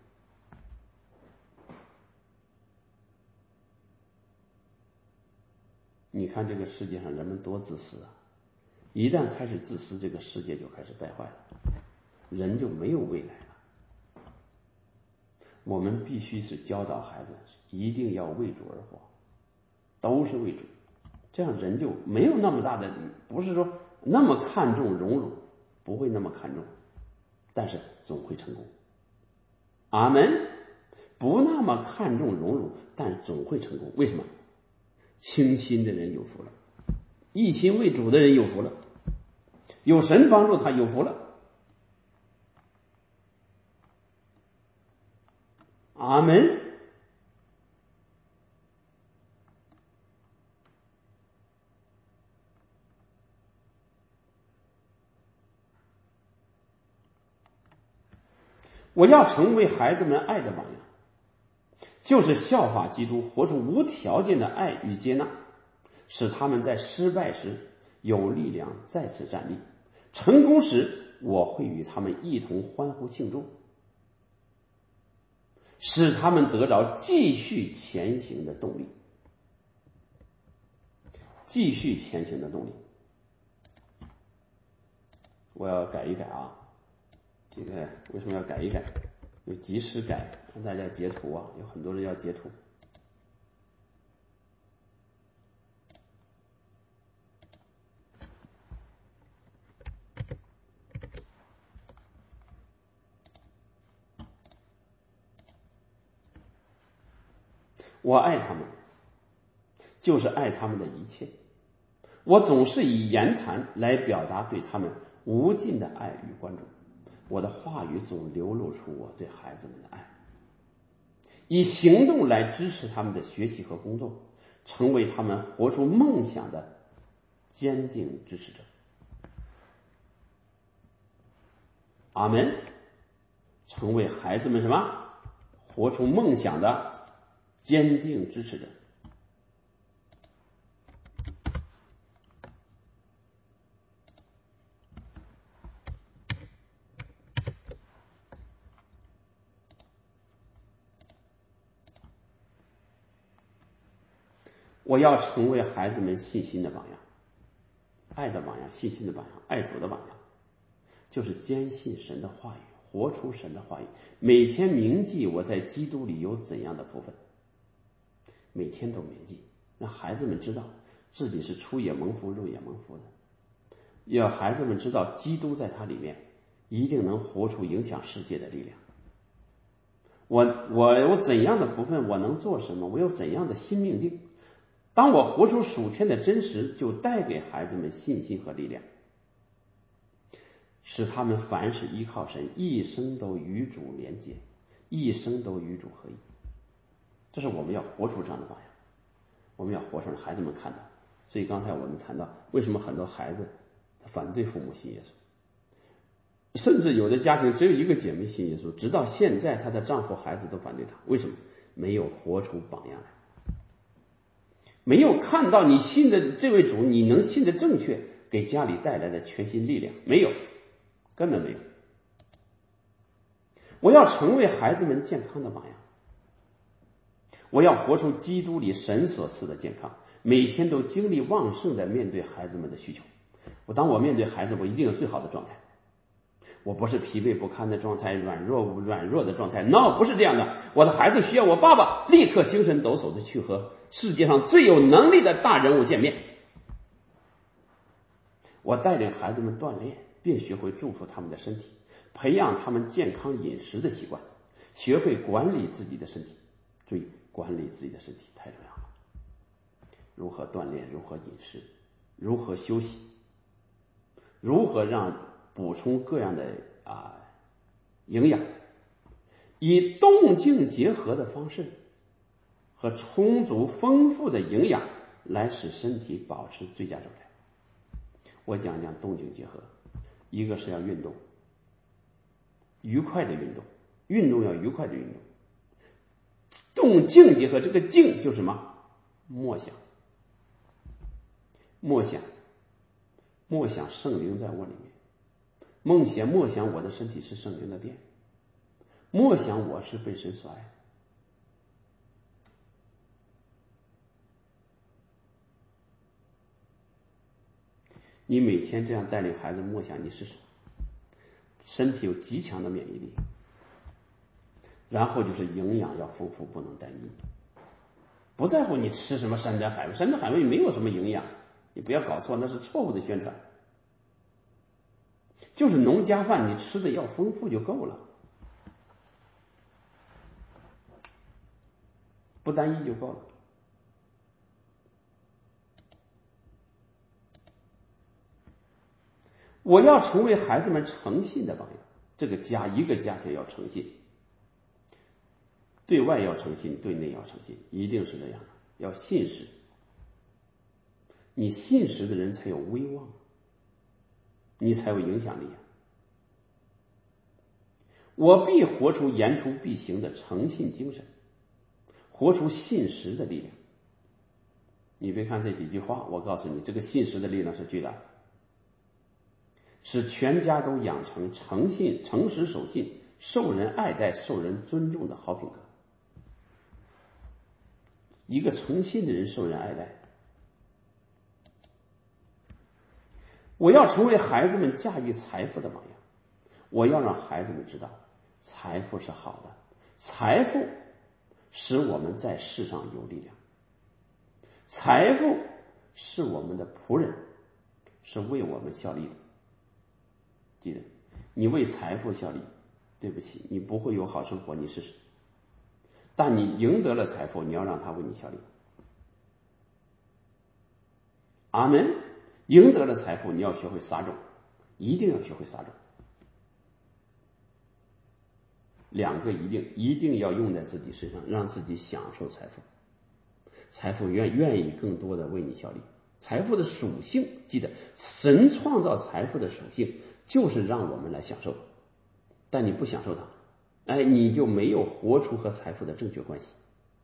你看这个世界上人们多自私啊！一旦开始自私，这个世界就开始败坏了，人就没有未来了。我们必须是教导孩子，一定要为主而活，都是为主，这样人就没有那么大的，不是说那么看重荣辱，不会那么看重，但是总会成功。阿们。不那么看重荣辱，但总会成功。为什么？清心的人有福了，一心为主的人有福了，有神帮助他有福了。阿们。我要成为孩子们爱的榜样，就是效法基督，活出无条件的爱与接纳，使他们在失败时有力量再次站立，成功时我会与他们一同欢呼庆祝，使他们得着继续前行的动力，继续前行的动力。我要改一改啊，这个为什么要改一改？有及时改，让大家截图啊，有很多人要截图。我爱他们，就是爱他们的一切。我总是以言谈来表达对他们无尽的爱与关注，我的话语总流露出我对孩子们的爱，以行动来支持他们的学习和工作，成为他们活出梦想的坚定支持者。阿们。成为孩子们什么？活出梦想的坚定支持者。我要成为孩子们信心的榜样，爱的榜样，信心的榜样，爱主的榜样，就是坚信神的话语，活出神的话语，每天铭记我在基督里有怎样的福分， 每天都铭记，让孩子们知道自己是出也蒙福入也蒙福的，要孩子们知道基督在他里面一定能活出影响世界的力量。我我有怎样的福分，我能做什么，我有怎样的新命定。当我活出属天的真实，就带给孩子们信心和力量，使他们凡是依靠神，一生都与主连结，一生都与主合一。这是我们要活出这样的榜样，我们要活出让孩子们看到。所以刚才我们谈到，为什么很多孩子反对父母信耶稣，甚至有的家庭只有一个姐妹信耶稣，直到现在她的丈夫孩子都反对她。为什么？没有活出榜样来，没有看到你信的这位主，你能信的正确，给家里带来的全新力量，没有，根本没有。我要成为孩子们健康的榜样，我要活出基督里神所赐的健康，每天都精力旺盛的面对孩子们的需求。我当我面对孩子，我一定有最好的状态，我不是疲惫不堪的状态，软弱软弱的状态 no 不是这样的。我的孩子需要我爸爸立刻精神抖擞的去和世界上最有能力的大人物见面。我带领孩子们锻炼，并学会祝福他们的身体，培养他们健康饮食的习惯，学会管理自己的身体。注意，管理自己的身体太重要了，如何锻炼，如何饮食，如何休息，如何让补充各样的啊营养，以动静结合的方式和充足丰富的营养来使身体保持最佳状态。我讲讲动静结合，一个是要运动，愉快的运动，运动要愉快的运动。动静结合，这个静就是什么？默想，默想，默想圣灵在我里面，梦想默想我的身体是圣灵的殿，默想我是被神所爱的。你每天这样带领孩子默想，你试试，身体有极强的免疫力。然后就是营养要丰富，不能单一，不在乎你吃什么山珍海味，山珍海味没有什么营养，你不要搞错，那是错误的宣传。就是农家饭，你吃的要丰富就够了，不单一就够了。我要成为孩子们诚信的榜样，这个家一个家庭要诚信，对外要诚信，对内要诚信，一定是这样的，要信实。你信实的人才有威望，你才有影响力啊。我必活出言出必行的诚信精神，活出信实的力量。你别看这几句话，我告诉你，这个信实的力量是巨大的，使全家都养成诚信、诚实守信、受人爱戴、受人尊重的好品格。一个诚信的人受人爱戴。我要成为孩子们驾驭财富的榜样，我要让孩子们知道财富是好的，财富使我们在世上有力量，财富是我们的仆人，是为我们效力的。记得，你为财富效力，对不起，你不会有好生活，你试试。但你赢得了财富，你要让他为你效力。阿门。赢得了财富，你要学会撒种，一定要学会撒种。两个一定一定要用在自己身上，让自己享受财富。财富愿愿意更多的为你效力。财富的属性，记得神创造财富的属性就是让我们来享受，但你不享受它，哎，你就没有活出和财富的正确关系。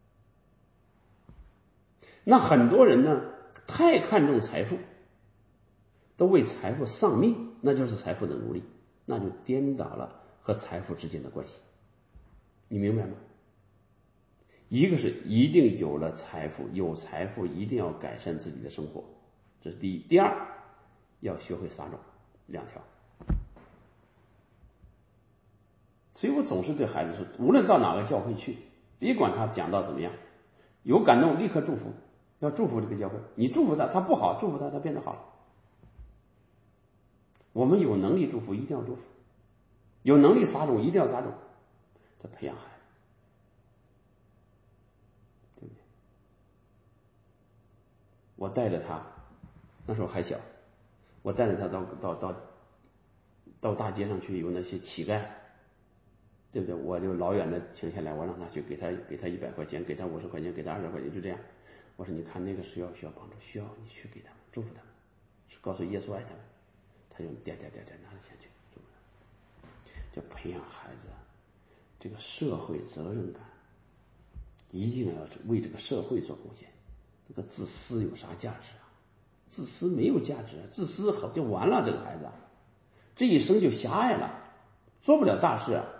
那很多人呢，太看重财富，都为财富丧命，那就是财富的奴隶，那就颠倒了和财富之间的关系。你明白吗？一个是一定有了财富，有财富一定要改善自己的生活，这是第一。第二，要学会撒种，两条。所以我总是对孩子说，无论到哪个教会去，别管他讲到怎么样， 有感动立刻祝福，要祝福这个教会。你祝福他，他不好，祝福他，他变得好了。我们有能力祝福，一定要祝福；有能力撒种，一定要撒种。这培养孩子，对不对？我带着他，那时候还小，我带着他到到到到大街上去，有那些乞丐，对不对？我就老远的停下来，我让他去给他给他一百块钱，给他五十块钱，给他二十块钱，就这样。我说你看那个需要需要帮助，需要你去给他们祝福他们，告诉耶稣爱他们，他就点点点点拿着钱去祝福他们。就培养孩子这个社会责任感，一定要为这个社会做贡献。这个自私有啥价值啊？自私没有价值，自私好就完了，这个孩子这一生就狭隘了，做不了大事啊。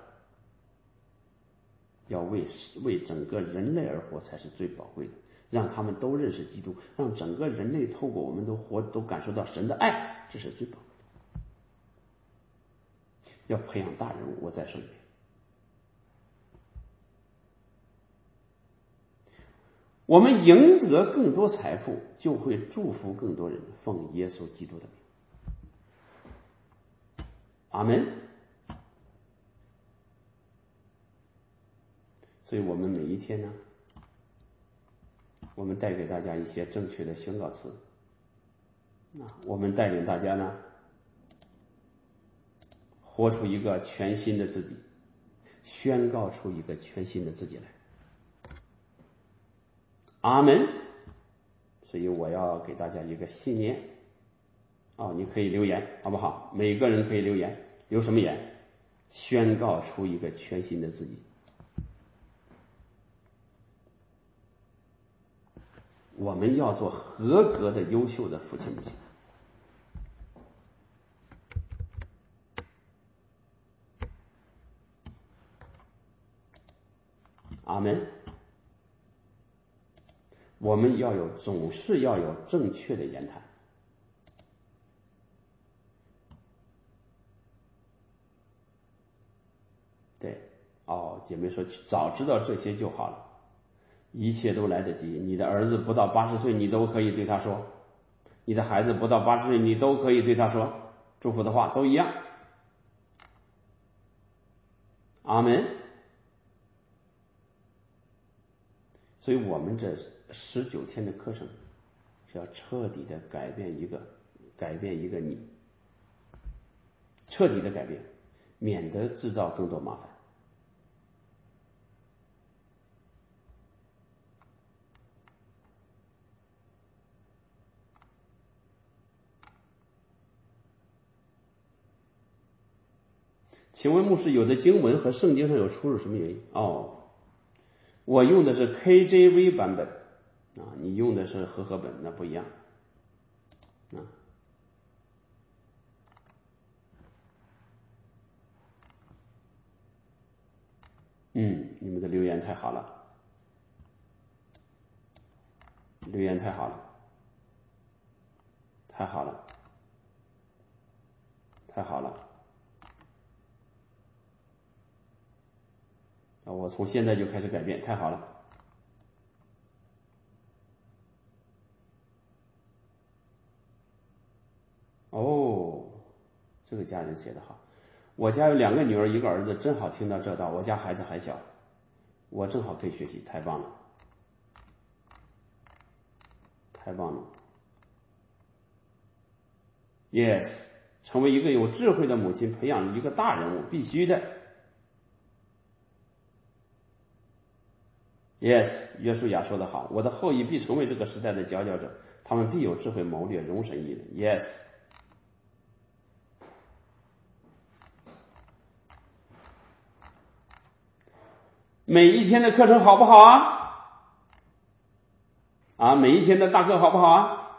要为为整个人类而活才是最宝贵的，让他们都认识基督，让整个人类透过我们都活都感受到神的爱，这是最宝贵的。要培养大人物，我再说一遍，我们赢得更多财富，就会祝福更多人，奉耶稣基督的名，阿门。所以我们每一天呢，我们带给大家一些正确的宣告词，我们带领大家呢活出一个全新的自己，宣告出一个全新的自己来，阿门。所以我要给大家一个信念，哦，你可以留言好不好？每个人可以留言，留什么言？宣告出一个全新的自己。我们要做合格的优秀的父亲母亲，阿门。我们要有总是要有正确的言谈，对，哦，姐妹说早知道这些就好了，一切都来得及。你的儿子不到八十岁，你都可以对他说；你的孩子不到八十岁，你都可以对他说祝福的话，都一样。阿门。所以我们这十九天的课程是要彻底的改变一个改变一个你，彻底的改变，免得制造更多麻烦。请问牧师，有的经文和圣经上有出入，什么原因？哦，我用的是 K J V 版本啊，你用的是和合本，那不一样啊。嗯，你们的留言太好了，留言太好了，太好了，太好了。我从现在就开始改变，太好了。哦，这个家人写得好。我家有两个女儿一个儿子，正好听到这道，我家孩子还小，我正好可以学习，太棒了，太棒了。Yes， 成为一个有智慧的母亲，培养一个大人物，必须的。Yes， 约书亚说得好，我的后裔必成为这个时代的佼佼者，他们必有智慧谋略，容神一人。Yes， 每一天的课程好不好啊？啊，每一天的大课好不好啊？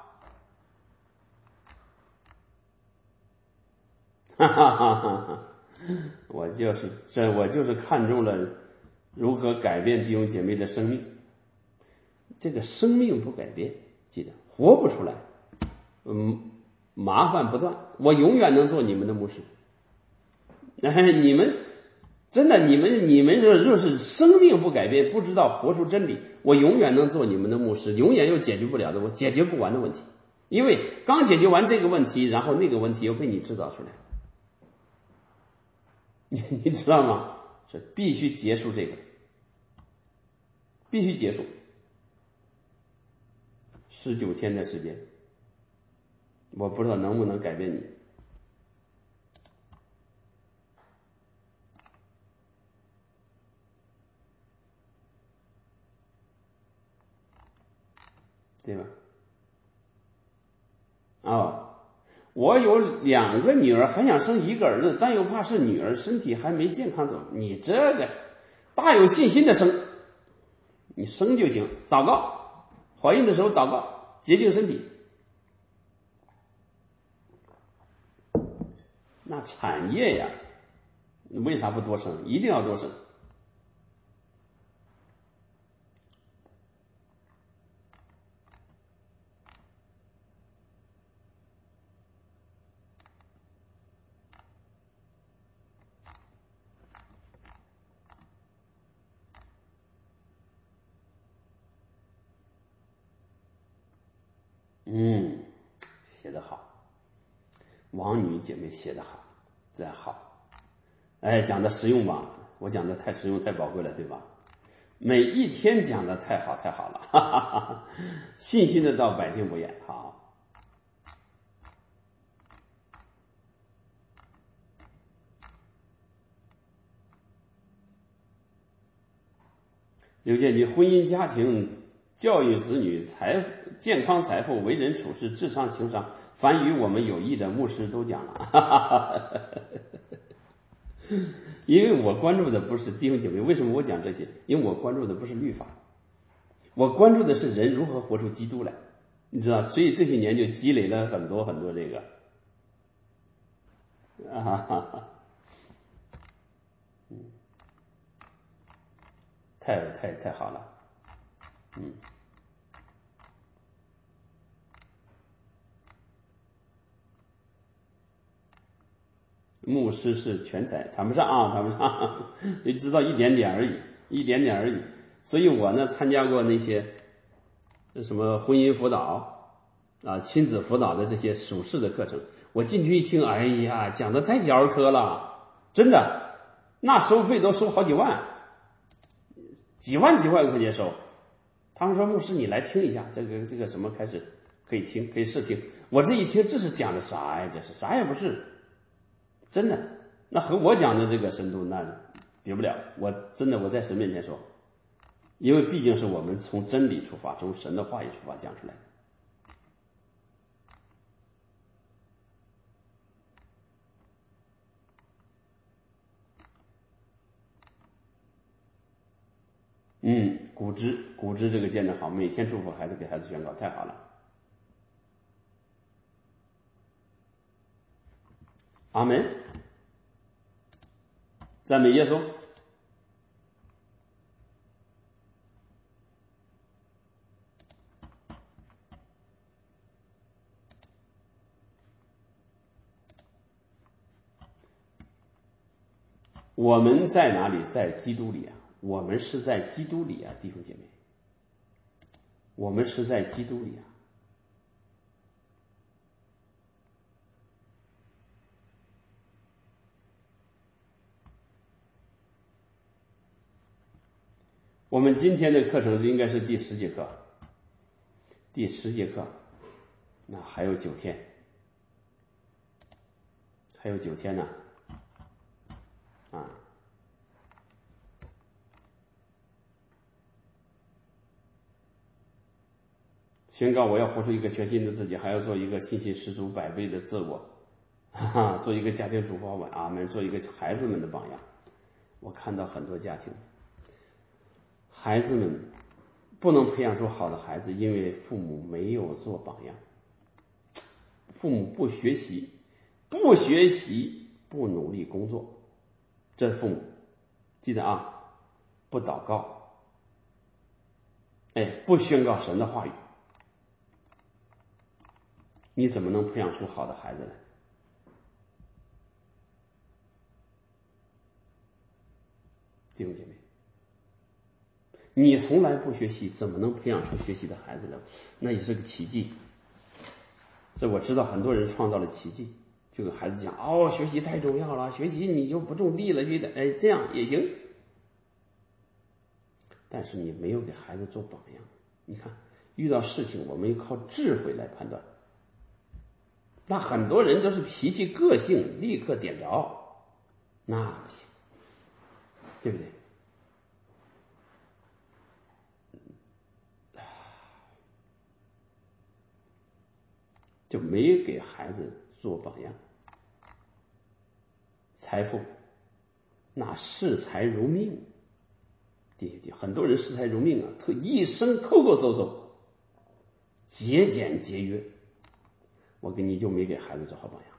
哈哈哈哈哈！我就是这，我就是看中了如何改变弟兄姐妹的生命。这个生命不改变，记得活不出来，嗯，麻烦不断。我永远能做你们的牧师，哎，你们真的，你们你们说若是生命不改变，不知道活出真理，我永远能做你们的牧师，永远又解决不了的，我解决不完的问题。因为刚解决完这个问题，然后那个问题又被你制造出来，你你知道吗？是必须结束这个，必须结束。十九天的时间，我不知道能不能改变你。对吧？哦，我有两个女儿，还想生一个儿子，但又怕是女儿身体还没健康走。你这个大有信心的生，你生就行，祷告，怀孕的时候祷告，洁净身体。那产业呀，为啥不多生？一定要多生。嗯，写得好，王女姐妹写得好，真好。哎，讲的实用吧？我讲的太实用太宝贵了，对吧？每一天讲的太好太好了，哈哈哈，信心的道百听不厌。好，刘建军，婚姻家庭教育子女财健康财富为人处事智商情商，凡与我们有益的牧师都讲了，哈哈哈。因为我关注的不是弟兄姐妹，为什么我讲这些？因为我关注的不是律法，我关注的是人如何活出基督来，你知道，所以这些年就积累了很多很多这个，啊哈哈，嗯，太太太好了，嗯。牧师是全才，谈不上啊，谈不上，就知道一点点而已，一点点而已。所以我呢参加过那些什么婚姻辅导啊、亲子辅导的这些属世的课程，我进去一听，哎呀，讲的太小儿科了，真的，那收费都收好几万，几万几万块钱收。他们说牧师你来听一下，这个这个什么开始可以听，可以试听。我这一听，这是讲的啥呀？这是啥也不是。真的，那和我讲的这个深度那比不了。我真的我在神面前说，因为毕竟是我们从真理出发，从神的话语出发讲出来的。嗯，古知古知这个见得好，每天祝福孩子，给孩子宣告，太好了。阿门，赞美耶稣。我们在哪里？在基督里啊！我们是在基督里啊，弟兄姐妹，我们是在基督里啊。我们今天的课程应该是第十节课，第十节课，那还有九天，还有九天呢，啊。宣告我要活出一个全新的自己，还要做一个信心十足百倍的自我，哈哈，做一个家庭主保稳，阿门，做一个孩子们的榜样。我看到很多家庭，孩子们不能培养出好的孩子，因为父母没有做榜样，父母不学习，不学习，不努力工作，这是父母。记得啊，不祷告，哎，不宣告神的话语，你怎么能培养出好的孩子来？ 弟兄姐妹，你从来不学习，怎么能培养出学习的孩子呢？那也是个奇迹。所以我知道很多人创造了奇迹，就给孩子讲哦，学习太重要了，学习你就不种地了，觉得哎这样也行。但是你没有给孩子做榜样。你看遇到事情我们靠智慧来判断，那很多人都是脾气个性立刻点着，那不行，对不对？就没给孩子做榜样。财富那视财如命，很多人视财如命啊，特一生抠抠搜搜，节俭节约。我跟你就没给孩子做好榜样。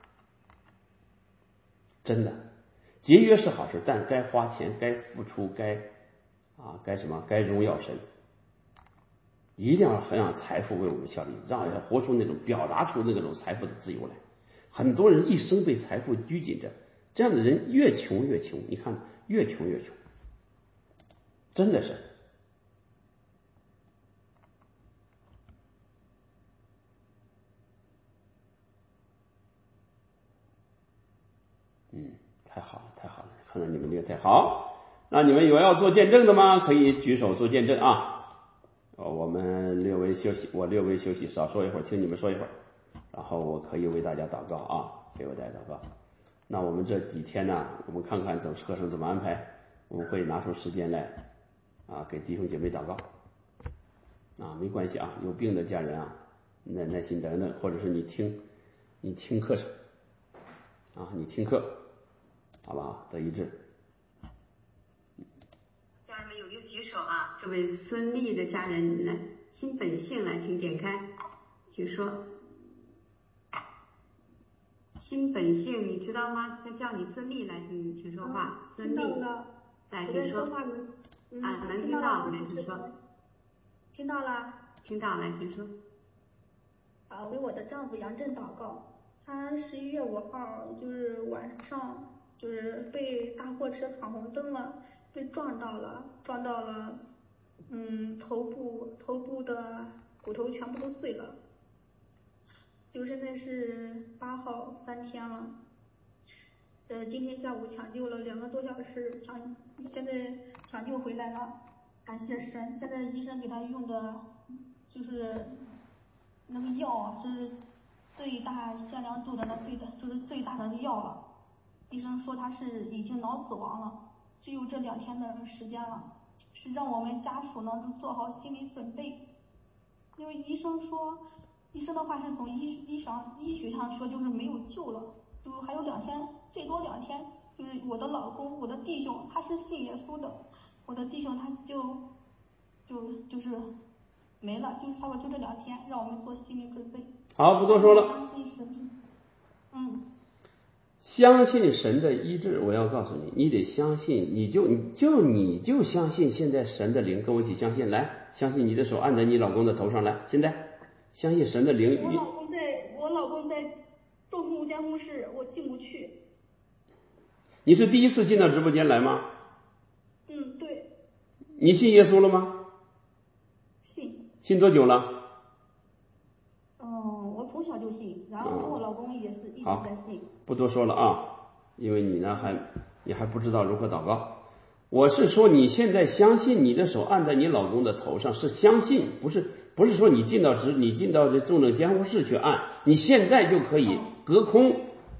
真的，节约是好事，但该花钱该付出该啊该什么该荣耀神，一定要很让财富为我们效力，让他活出那种表达出那种财富的自由来。很多人一生被财富拘谨着，这样的人越穷越穷，你看越穷越穷，真的是。嗯，太好了，太好了，看到你们这个太好。那你们有要做见证的吗？可以举手做见证啊。我们略微休息，我略微休息，少说一会儿，听你们说一会儿，然后我可以为大家祷告啊，给我大家祷告。那我们这几天呢，我们看看怎课程怎么安排，我们会拿出时间来啊，给弟兄姐妹祷告啊，没关系啊，有病的家人啊，耐耐心等等，或者是你听你听课程啊，你听课，好吧，得医治。 家人们有没有举手啊？这位孙俪的家人来，新本性来，请点开，请说。新本性，你知道吗？他叫你孙俪来，请请说话。 嗯、 孙俪，来，请说。 说话能嗯、 啊，能听到，来，请说。 听到了。 听到，来，请说。 啊，为我的丈夫杨振祷告，他十一月五号就是晚上就是被大货车闯红灯了，被撞到了，撞到了，嗯，头部头部的骨头全部都碎了。就现在是八号三天了，呃，今天下午抢救了两个多小时，抢现在抢救回来了，感谢神。现在医生给他用的就是那个药啊，是最大限量度的那最大就是最大的药了。医生说他是已经脑死亡了，只有这两天的时间了，是让我们家属呢都做好心理准备，因为医生说。医生的话是从医医上医学上说就是没有救了，就还有两天，最多两天。就是我的老公，我的弟兄，他是信耶稣的，我的弟兄他就就就是没了，就是差不多就这两天，让我们做心理准备。 好，不多说了。 相信神，嗯， 相信神的医治，我要告诉你，你得相信，你就你就你就相信现在神的灵，跟我一起相信，来，相信你的手按在你老公的头上来，现在。相信神的灵。 我老公在，我老公在动物监护室，我进不去。 你是第一次进到直播间来吗？ 嗯，对。 你信耶稣了吗？ 信。 信多久了？ 嗯，我从小就信，然后跟我老公也是一直在信。 不多说了啊，因为你呢还你还不知道如何祷告。我是说你现在相信你的手按在你老公的头上，是相信，不是不是说你进到直你进到这重症监护室去按，你现在就可以隔空。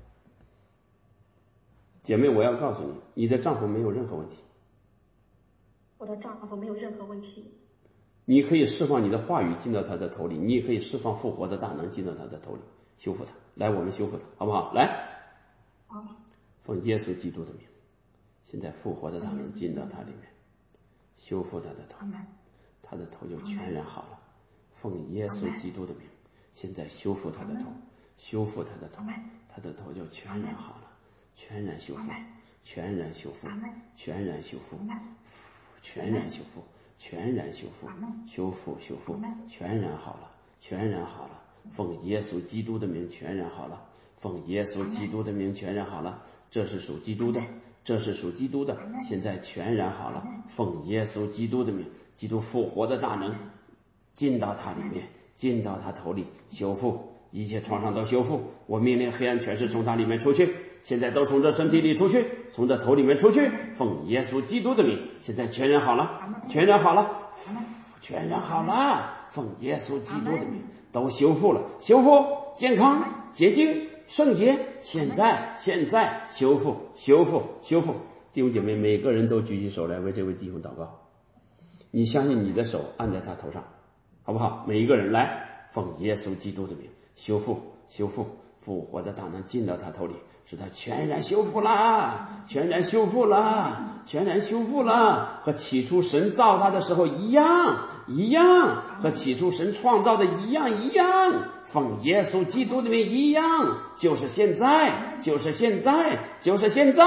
姐妹，我要告诉你，你的丈夫没有任何问题。 我的丈夫没有任何问题。 你可以释放你的话语进到他的头里，你也可以释放复活的大能进到他的头里，修复他。来，我们修复他，好不好？来， 好， 奉耶稣基督的名。现在复活的大能进到他里面，修复他的头，他的头就全然好了。奉耶稣基督的名，现在修复他的头，修复他的头，他的头就全然好了，全然修复，全然修复，全然修复，全然修复，全然修复，修复修复，全然好了，全然好了。奉耶稣基督的名，全然好了。奉耶稣基督的名，全然好了。这是属基督的。 这是属基督的，现在全然好了，奉耶稣基督的名，基督复活的大能进到他里面，进到他头里，修复一切创伤都修复。我命令黑暗权势从他里面出去，现在都从这身体里出去，从这头里面出去，奉耶稣基督的名，现在全然好了，全然好了，全然好了，奉耶稣基督的名，都修复了，修复健康洁净圣洁，现在现在修复修复修复。弟兄姐妹，每个人都举起手来为这位弟兄祷告，你相信你的手按在他头上，好不好？每一个人来，奉耶稣基督的名，修复修复，复活的大能进到他头里，使他全然修复啦，全然修复啦，全然修复啦，和起初神造他的时候一样一样，和起初神创造的一样一样，奉耶稣基督的名一样，就是现在就是现在就是现在。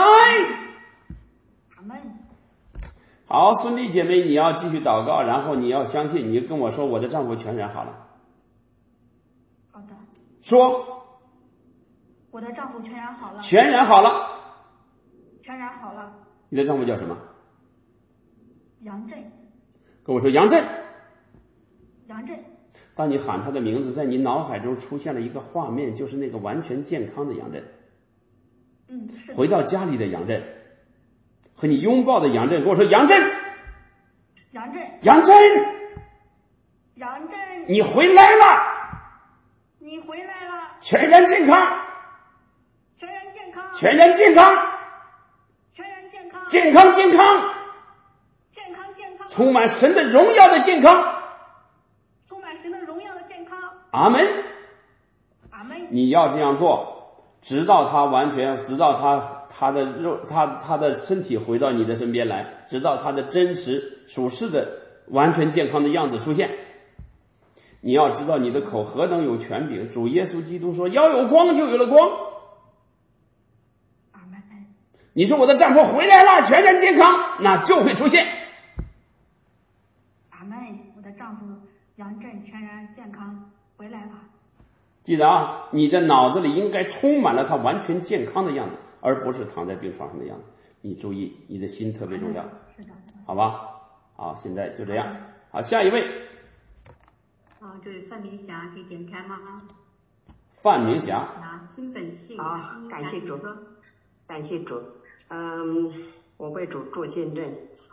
好，孙丽姐妹，你要继续祷告，然后你要相信，你跟我说我的丈夫全然好了。 好的。 说我的丈夫全然好了。 全然好了。 全然好了。 你的丈夫叫什么？ 杨振。 跟我说杨振。 杨振。 当你喊他的名字，在你脑海中出现了一个画面，就是那个完全健康的杨振。 嗯，是。 回到家里的杨振，和你拥抱的杨振，跟我说杨振。 杨振。 杨振。 杨振。 你回来了。 你回来了。 全然健康。 全然健康。 全然健康。 全然健康。 健康健康。 健康健康。 充满神的荣耀的健康。 充满神的荣耀的健康。 阿门。 阿门。 你要这样做，直到他完全，直到他他的肉，他他的身体回到你的身边来，直到他的真实属世的完全健康的样子出现。你要知道你的口何等有权柄，主耶稣基督说要有光就有了光。 阿门。 你说我的丈夫回来了，全然健康，那就会出现。 阿门。我的丈夫杨振全然健康回来了。 记得啊，你的脑子里应该充满了他完全健康的样子，而不是躺在病床上的样子。你注意，你的心特别重要。 是的。 好吧，好，现在就这样。好，下一位。 啊，这位范明霞可以点开吗？ 范明霞。 啊，新本性。 好，感谢主，感谢主。嗯，我为主做见证。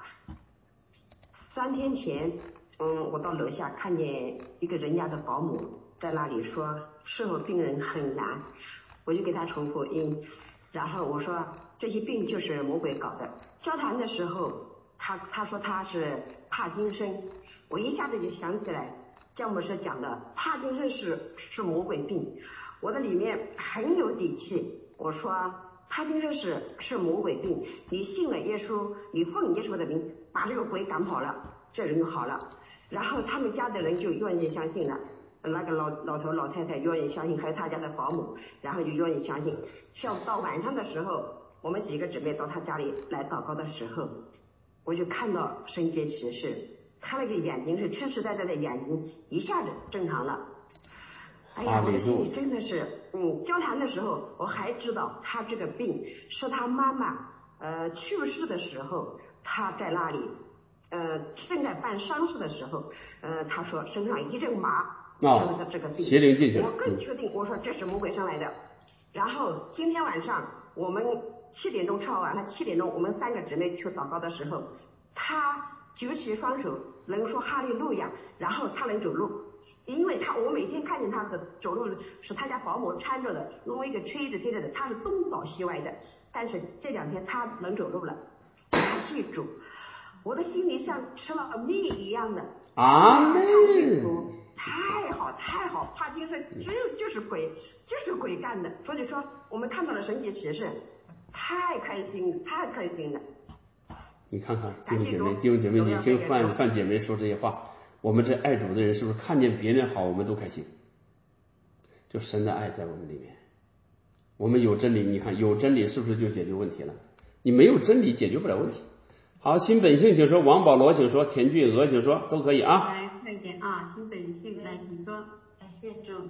三天前，嗯，我到楼下看见一个人家的保姆在那里说伺候病人很难，我就给他重复音，然后我说这些病就是魔鬼搞的。交谈的时候，他他说他是帕金森，我一下子就想起来教牧师讲的帕金森是是魔鬼病，我的里面很有底气。我说帕金森是是魔鬼病，你信了耶稣，你奉耶稣的名把这个鬼赶跑了，这人就好了。然后他们家的人就愿意相信了，那个老老头老太太愿意相信，还有他家的保姆，然后就愿意相信。像到晚上的时候，我们几个姊妹到他家里来祷告的时候，我就看到圣洁启示，他那个眼睛是痴痴呆呆的眼睛，一下子正常了。哎呀，我的心里真的是，嗯，交谈的时候我还知道他这个病是他妈妈呃去世的时候，他在那里呃正在办丧事的时候，呃他说身上一阵麻，生的这个病， 邪灵进去了。 我更确定，我说这是魔鬼上来的。然后今天晚上我们七点钟唱完，他七点钟我们三个姊妹去祷告的时候，他举起双手能说哈利路亚，然后他能走路。因为他我每天看见他的走路是他家保姆搀着的，用一个推着推着的，他是东倒西歪的，但是这两天他能走路了，感谢主，我的心里像吃了蜜一样的啊， 感谢主，太好太好，帕金森只有就是鬼就是鬼干的，所以说我们看到了神迹启示，太开心太开心了。 你看看弟兄姐妹弟兄姐妹，你听范范姐妹说这些话，我们这爱主的人是不是看见别人好我们都开心？就神的爱在我们里面，我们有真理，你看有真理是不是就解决问题了？你没有真理解决不了问题。好，新本性请说，王保罗请说，田俊娥请说，都可以啊。 来快一点啊，新本性来请说。 感谢主，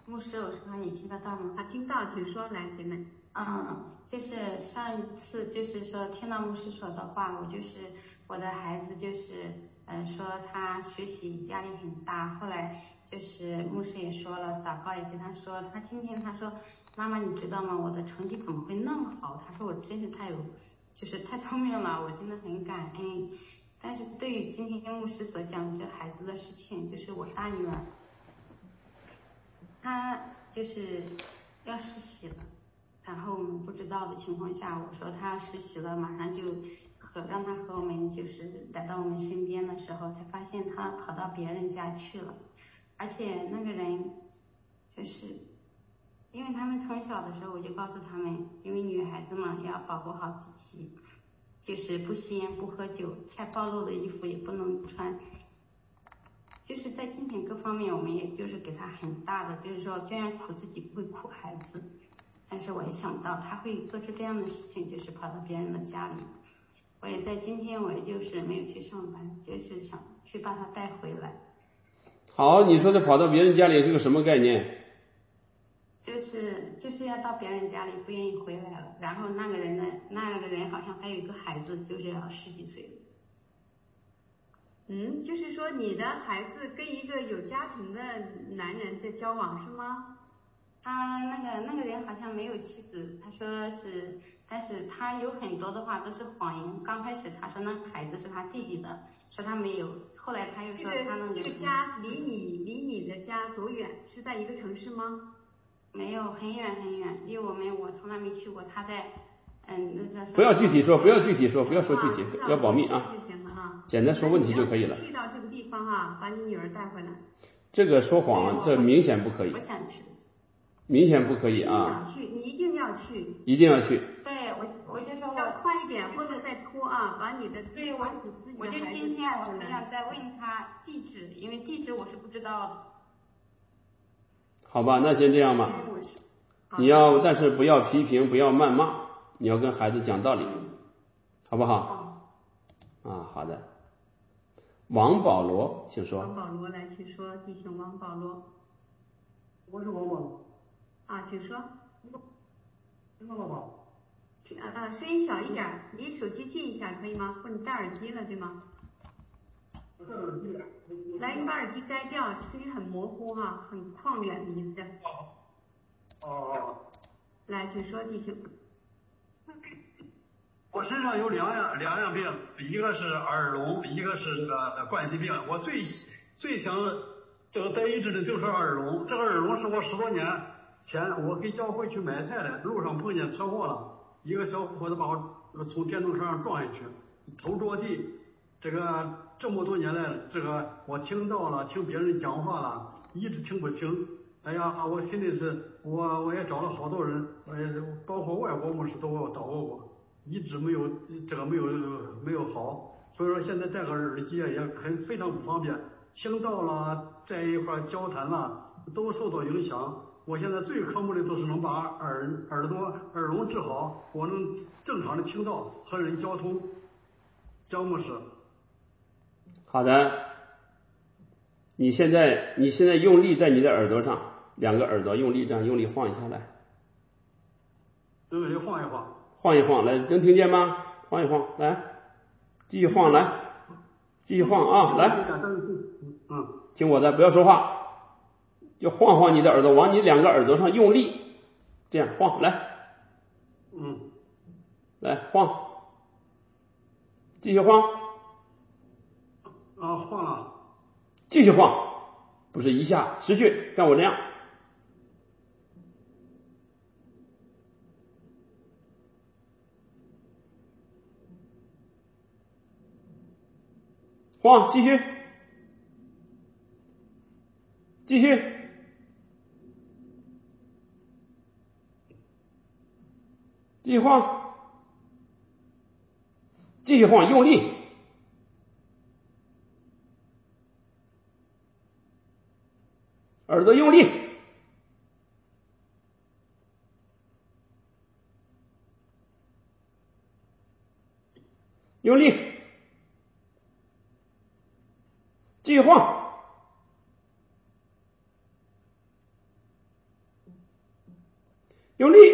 牧师，我说你听得到吗？ 啊，听到，请说，来，姐妹。 嗯，就是上一次就是说听到牧师说的话，我就是我的孩子就是嗯、呃、说他学习压力很大，后来就是牧师也说了，祷告也跟他说，他今天他说妈妈你知道吗？我的成绩怎么会那么好？他说我真是太有就是太聪明了，我真的很感恩。但是对于今天牧师所讲的这孩子的事情，就是我大女儿，她就是要实习了。然后我们不知道的情况下，我说他要实习了，马上就和让他和我们就是来到我们身边的时候，才发现他跑到别人家去了，而且那个人就是因为他们从小的时候我就告诉他们，因为女孩子嘛要保护好自己，就是不吸烟不喝酒，太暴露的衣服也不能穿，就是在精神各方面我们也就是给他很大的，就是说这样苦自己不会苦孩子。但是我也想到他会做出这样的事情，就是跑到别人的家里。我也在今天，我也就是没有去上班，就是想去把他带回来。 好，你说的跑到别人家里是个什么概念？ 就是就是要到别人家里，不愿意回来了。然后那个人呢，那个人好像还有一个孩子，就是要十几岁了。 嗯，就是说你的孩子跟一个有家庭的男人在交往是吗？ 他那个那个人好像没有妻子，他说是，但是他有很多的话都是谎言。刚开始他说那孩子是他弟弟的，说他没有，后来他又说他那个。 这个家离你离你的家多远？是在一个城市吗？ 没有，很远很远，离我们我从来没去过。他在嗯那个。 不要具体说，不要具体说，不要说具体， 啊、 要保密啊。 就行了啊。 简单说问题就可以了。 去到这个地方啊，把你女儿带回来。 这个说谎，这明显不可以。 我想去。 明显不可以啊！ 你想去，你一定要去， 一定要去。 对，我我就说我要快一点，或者再拖啊，把你的对我我就今天我还想再问他地址，因为地址我是不知道的。 好吧，那先这样吧。你要，但是不要批评，不要谩骂，你要跟孩子讲道理，好不好？啊，好的。王保罗，请说。 王保罗来，请说，弟兄王保罗。 我是王保罗。 啊，请说。 听到了吗？ 啊啊，声音小一点，离手机近一下可以吗？或者你戴耳机了对吗？ 我戴耳机了。 来，你把耳机摘掉，声音很模糊哈、啊，很旷远离的。 哦哦。 来，请说，弟兄。 我身上有两样两样病，一个是耳聋，一个是这个冠心病。我最最想这个得医治的就是耳聋。这个耳聋是我十多年前我给教会去买菜的，路上碰见车祸了，一个小伙子把我从电动车上撞下去，头着地。这个这么多年来，这个我听到了，听别人讲话了，一直听不清。哎呀，我心里是我我也找了好多人，我也包括外国牧师都给我祷告过。一直没有这个没有没有好，所以说现在戴个耳机也很非常不方便，听到了在一块交谈了都受到影响。我现在最渴慕的就是能把耳耳朵耳聋治好，我能正常的听到和人交通。姜牧师。 好的，你现在你现在用力在你的耳朵上，两个耳朵用力这样用力晃一下来。 用力晃一晃。 晃一晃，来，能听见吗？晃一晃，来，继续晃，来，继续晃啊，来， 嗯， 听我的，不要说话，就晃晃你的耳朵，往你两个耳朵上用力，这样晃，来， 嗯， 来晃，继续晃， 啊，晃了， 继续晃，不是一下，持续，像我这样。晃，继续，继续，继续晃，继续晃，用力，耳朵用力，用力，继续晃， 用力。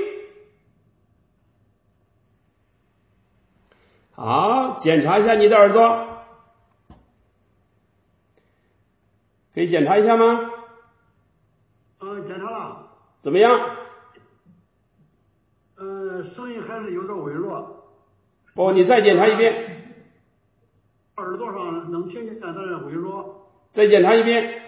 好，检查一下你的耳朵，可以检查一下吗？ 嗯，检查了。 怎么样？ 呃，声音还是有点微弱。 不，你再检查一遍。 耳朵上能听见，但是微弱。 再检查一遍。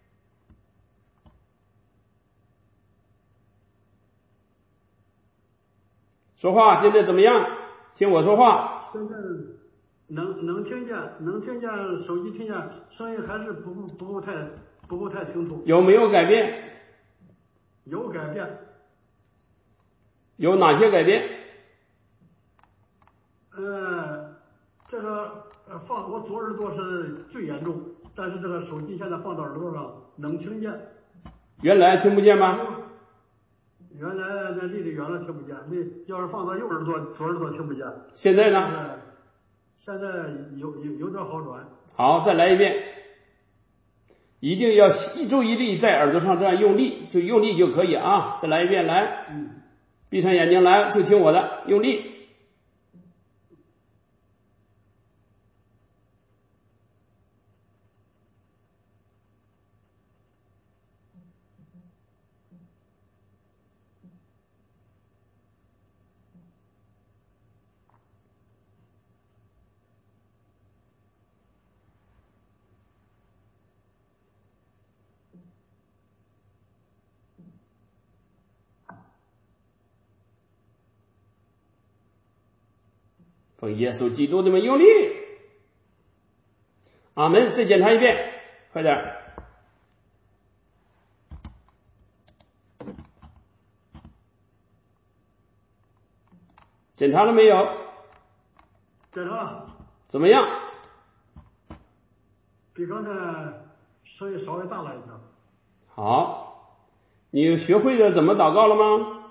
说话现在怎么样？听我说话。 现在能能听见，能听见，手机听见，声音还是不不够太不够太清楚。 有没有改变？ 有改变。 有哪些改变？ 呃，这个呃放我左耳朵是最严重，但是这个手机现在放到耳朵上能听见。 原来听不见吗？ 原来那离得远了听不见，离要是放到右耳朵，左耳朵听不见。 现在呢？ 现在有有有点好转。 好，再来一遍。一定要一注意力在耳朵上这样用力，就用力就可以啊。再来一遍，来， 嗯， 闭上眼睛来，就听我的，用力。奉耶稣基督的名用力。阿门。再检查一遍，快点。检查了没有？ 检查了。 怎么样？ 比刚才声音稍微大了一点。 好，你学会了怎么祷告了吗？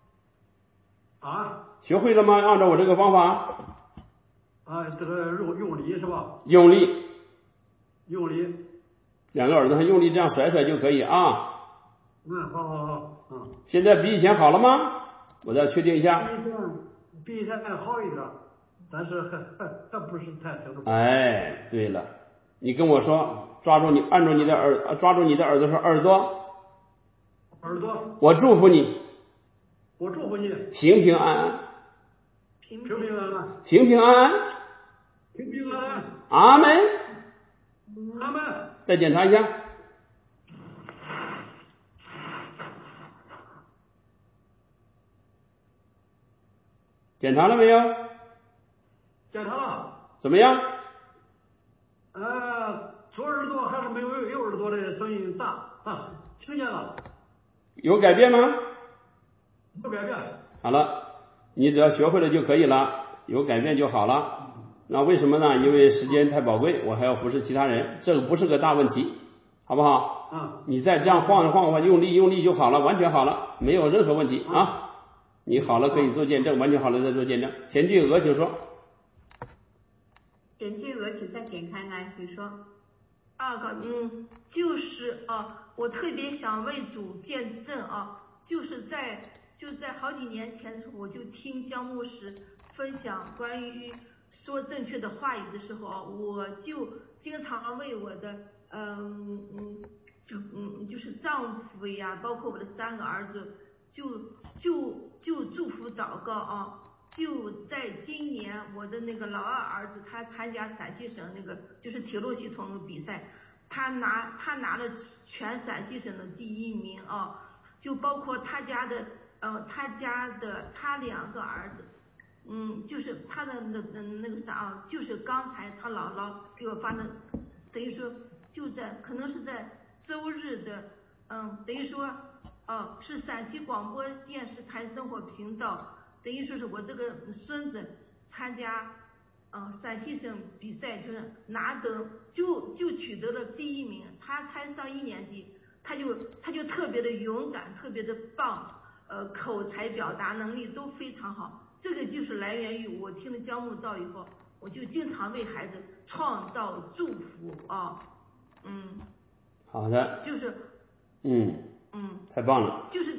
啊？ 学会了吗？按照我这个方法。 啊，这个用用力是吧？ 用力。 用力。 两个耳朵上用力这样甩甩就可以啊。 嗯，好好好，嗯。 现在比以前好了吗？我再确定一下。 比以前比以前还好一点，但是还还还不是太清楚。 哎，对了，你跟我说，抓住你，按住你的耳，抓住你的耳朵说耳朵。 耳朵。 我祝福你。 我祝福你。 平平安安。 平平安安。 平平安安。 平平安安。 阿门。 阿门。 再检查一下。检查了没有？ 检查了。 怎么样？ 呃，左耳朵还是没有右耳朵的声音大啊，听见了。 有改变吗？ 有改变。 好了，你只要学会了就可以了，有改变就好了。那为什么呢？因为时间太宝贵，我还要服侍其他人，这个不是个大问题，好不好？ 嗯。 你再这样晃一晃晃，用力用力就好了，完全好了，没有任何问题啊。你好了可以做见证，完全好了再做见证。田俊娥请说。 田俊娥，请再点开来，请说。 啊，哥，嗯，就是啊，我特别想为主见证啊，就是在就在好几年前的时候，我就听姜牧师分享关于说正确的话语的时候啊，我就经常为我的嗯嗯就嗯就是丈夫呀，包括我的三个儿子，就就就祝福祷告啊。就在今年，我的那个老二儿子他参加陕西省那个就是铁路系统的比赛，他拿他拿了全陕西省的第一名啊，就包括他家的呃他家的他两个儿子，嗯，就是他的那那那个啥啊，就是刚才他姥姥给我发的，等于说就在可能是在周日的，嗯，等于说哦是陕西广播电视台生活频道。等于说是我这个孙子参加，呃，陕西省比赛，就是拿得就就取得了第一名。他才上一年级，他就他就特别的勇敢，特别的棒，呃，口才表达能力都非常好。这个就是来源于我听了姜牧道以后，我就经常为孩子创造祝福啊，嗯。 好的。 就是。 嗯。 嗯。 太棒了。 就是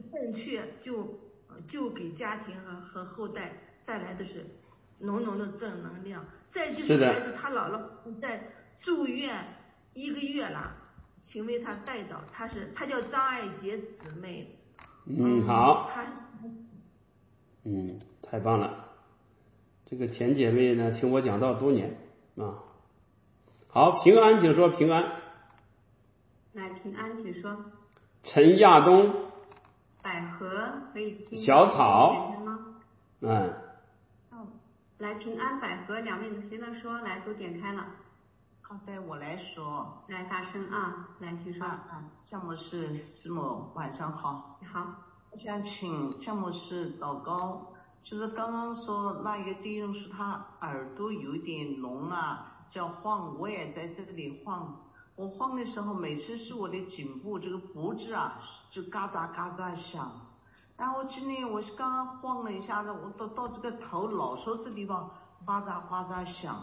正确，就就给家庭和和后代带来的是浓浓的正能量。再就是孩子他姥姥在住院一个月了，请为他带到，他是他叫张爱杰姊妹。 嗯，好。 他是嗯，太棒了。这个田姐妹呢，听我讲道多年啊。好，平安，请说平安。 来，平安，请说。 陈亚东。 百合可以听。 小草。 吗？ 嗯。 哦，来，平安、百合两位谁能说？来，都点开了。 好的，我来说。 来，大声啊！来，请说。 啊啊，项目师师母晚上好。 你好。 我想请项目师祷告，就是刚刚说那一个弟兄是他耳朵有点聋啊，叫晃，我也在这里晃。我晃的时候，每次是我的颈部这个脖子啊，就嘎喳嘎喳响。然后今天我是刚刚晃了一下子，我到到这个头老说这地方呱喳呱喳响。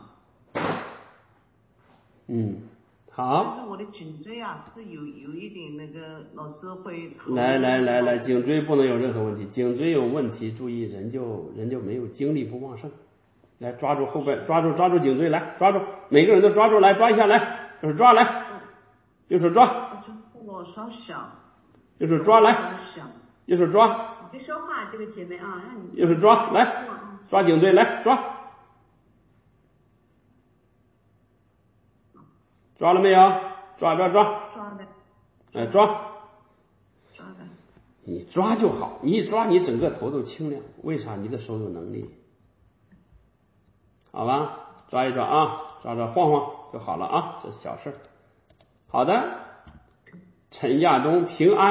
嗯，好。 但是我的颈椎啊是有有一点那个，老师会。 来来来来，颈椎不能有任何问题，颈椎有问题，注意人就人就没有精力不旺盛。来抓住后背，抓住抓住颈椎，来抓住，每个人都抓住，来抓一下，来，右手抓来，右手抓。 我稍想。 右手抓来，右手抓。 别说话，这个姐妹啊，让你。 右手抓来，抓颈椎来抓。抓了没有？抓抓抓。 抓的。 哎，抓。 抓的。 你抓就好，你一抓你整个头都清亮，为啥？你的手有能力。好吧，抓一抓啊，抓抓晃晃就好了啊，这是小事。好的，陈亚东平安。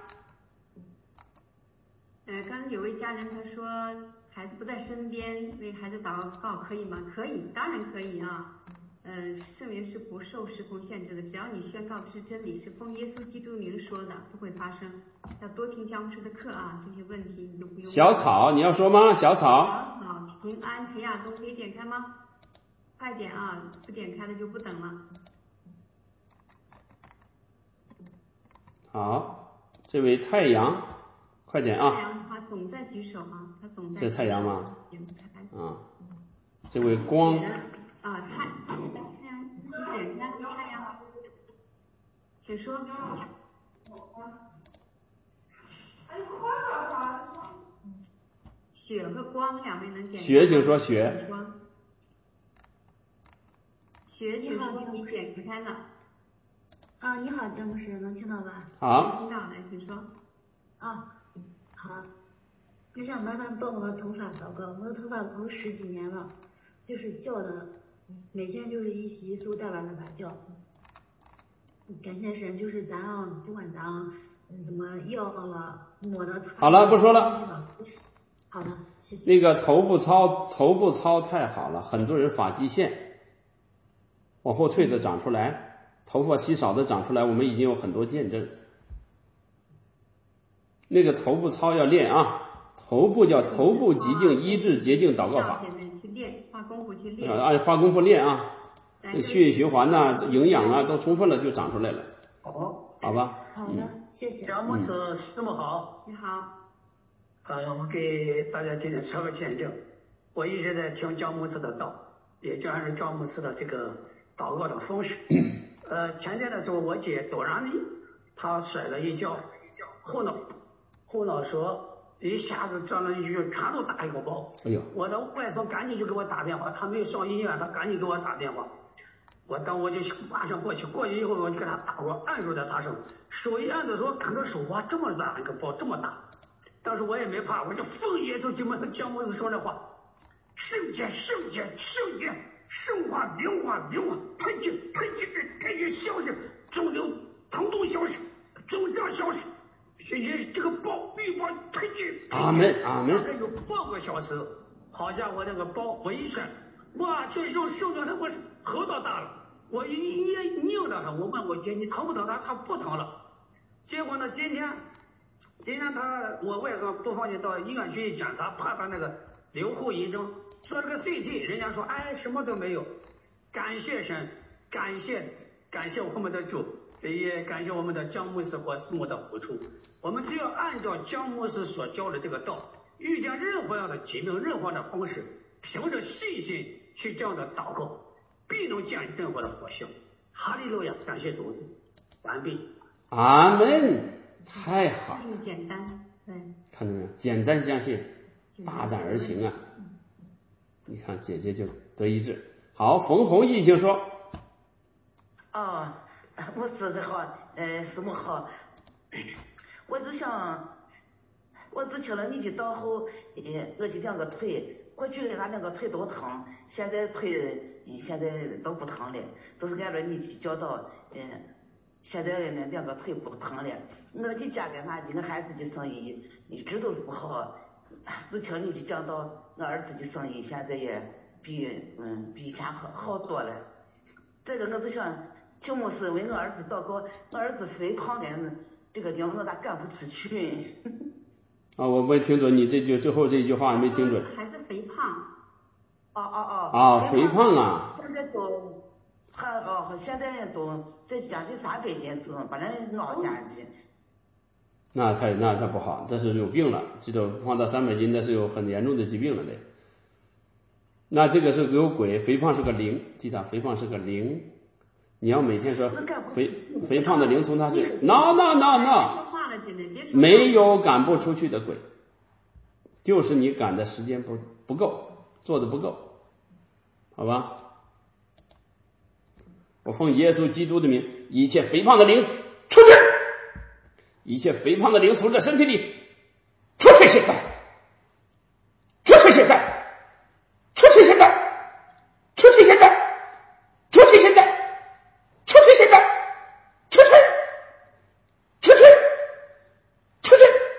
呃，刚刚有位家人他说孩子不在身边，为孩子祷告可以吗？可以，当然可以啊。呃，圣灵是不受时空限制的，只要你宣告的是真理，是奉耶稣基督名说的，都会发生。要多听教牧师的课啊，这些问题你就不用。 小草，你要说吗？小草。 小草，平安，陈亚东可以点开吗？快点啊，不点开的就不等了。 好，这位太阳，快点啊！ 太阳他总在举手啊，他总在。 这太阳吗？ 啊， 这位光。 啊，太太阳，你点开太阳，请说。雪和光两位能点开。 雪，请说雪。 雪，请说你点开了。 啊，你好，詹姆士，能听到吧？ 好。 听到，来，请说。 啊，好。我想麻烦帮我的头发祷告，我的头发都十几年了，就是掉的。每天就是一洗一梳带完了把掉，感谢神，就是咱要不管咱什么药了抹的。 好了，不说了。 好的，谢谢。 那个头部操，头部操太好了，很多人发际线往后退的长出来，头发稀少的长出来，我们已经有很多见证。那个头部操要练啊，头部叫头部极境医治洁净祷告法。 花功夫去练， 按花功夫练啊，血液循环呐、啊、营养啊都充分了，就长出来了。 好， 好吧。 好的，谢谢。 姜牧师师母好。 你好。 呃，我给大家今天说个见证，我一直在听姜牧师的道，也就按照姜牧师的这个祷告的方式。呃，前天的时候，我姐朵拉米，她摔了一跤，后脑，后脑说。一下子撞了一句，全都打一个包。 哎呦！ 我的外甥赶紧就给我打电话，他没有上医院，他赶紧给我打电话。我当我就马上过去，过去以后我就给他打过，按住在他手，手一按的时候，感觉手哇这么软，一个包这么大。当时我也没怕，我就奉耶稣基督的姜牧师说的话：圣洁，圣洁，圣洁，圣化，灵化，灵化，喷气，喷气，喷气消失，肿瘤疼痛消失，肿胀消失。谢谢这个包绿包推进， 阿门阿门。 大概有半个小时，好家伙，那个包我一闪，哇，这时候受到那我喉到大了，我一一拧到他，我问我姐你疼不疼？他他不疼了。结果呢，今天今天他我外甥不放心到医院去检查，怕把那个留后遗症，说这个 C T， 人家说哎什么都没有。感谢神，感谢感谢我们的主。 这也感谢我们的姜牧师和师母的付出。我们只要按照姜牧师所教的这个道，遇见任何样的疾病、任何样的方式，凭着信心去这样的祷告，必能见任何的果效。哈利路亚，感谢主。完毕。 阿门，太好了。 简单，对， 看到没有？简单相信，大胆而行啊！你看姐姐就得医治。好，冯红义就说。 哦，我说的好，呃，师母好，我就想，我只听了你的道后，呃，我这两个腿，过去俺两个腿都疼，现在腿现在都不疼了，都是按照你的教导，呃，现在那两个腿不疼了。我的家跟俺的我孩子的生意一直都不好，就听你的讲道，我儿子的生意现在也比嗯比以前好好多了。这个我就想。请牧师为我儿子祷告，我儿子肥胖的这个地方我咋干不出去？ 啊，我没听准你这句最后这句话没听准。 还是肥胖？ 哦哦哦。 啊，肥胖啊！ 现在都还哦，现在都在将近三百斤重，把人脑减去。 那太那他不好，这是有病了，这都放到三百斤，那是有很严重的疾病了得。那这个是有鬼，肥胖是个零，记得肥胖是个零。你要每天说肥肥胖的灵从他这 no no no no 没有赶不出去的鬼，就是你赶的时间不不够，做的不够，好吧？我奉耶稣基督的名，一切肥胖的灵出去，一切肥胖的灵从这身体里出去，现在出去，现在出去，现在出去，现在出去，现在出去，现在出去，出去，出去。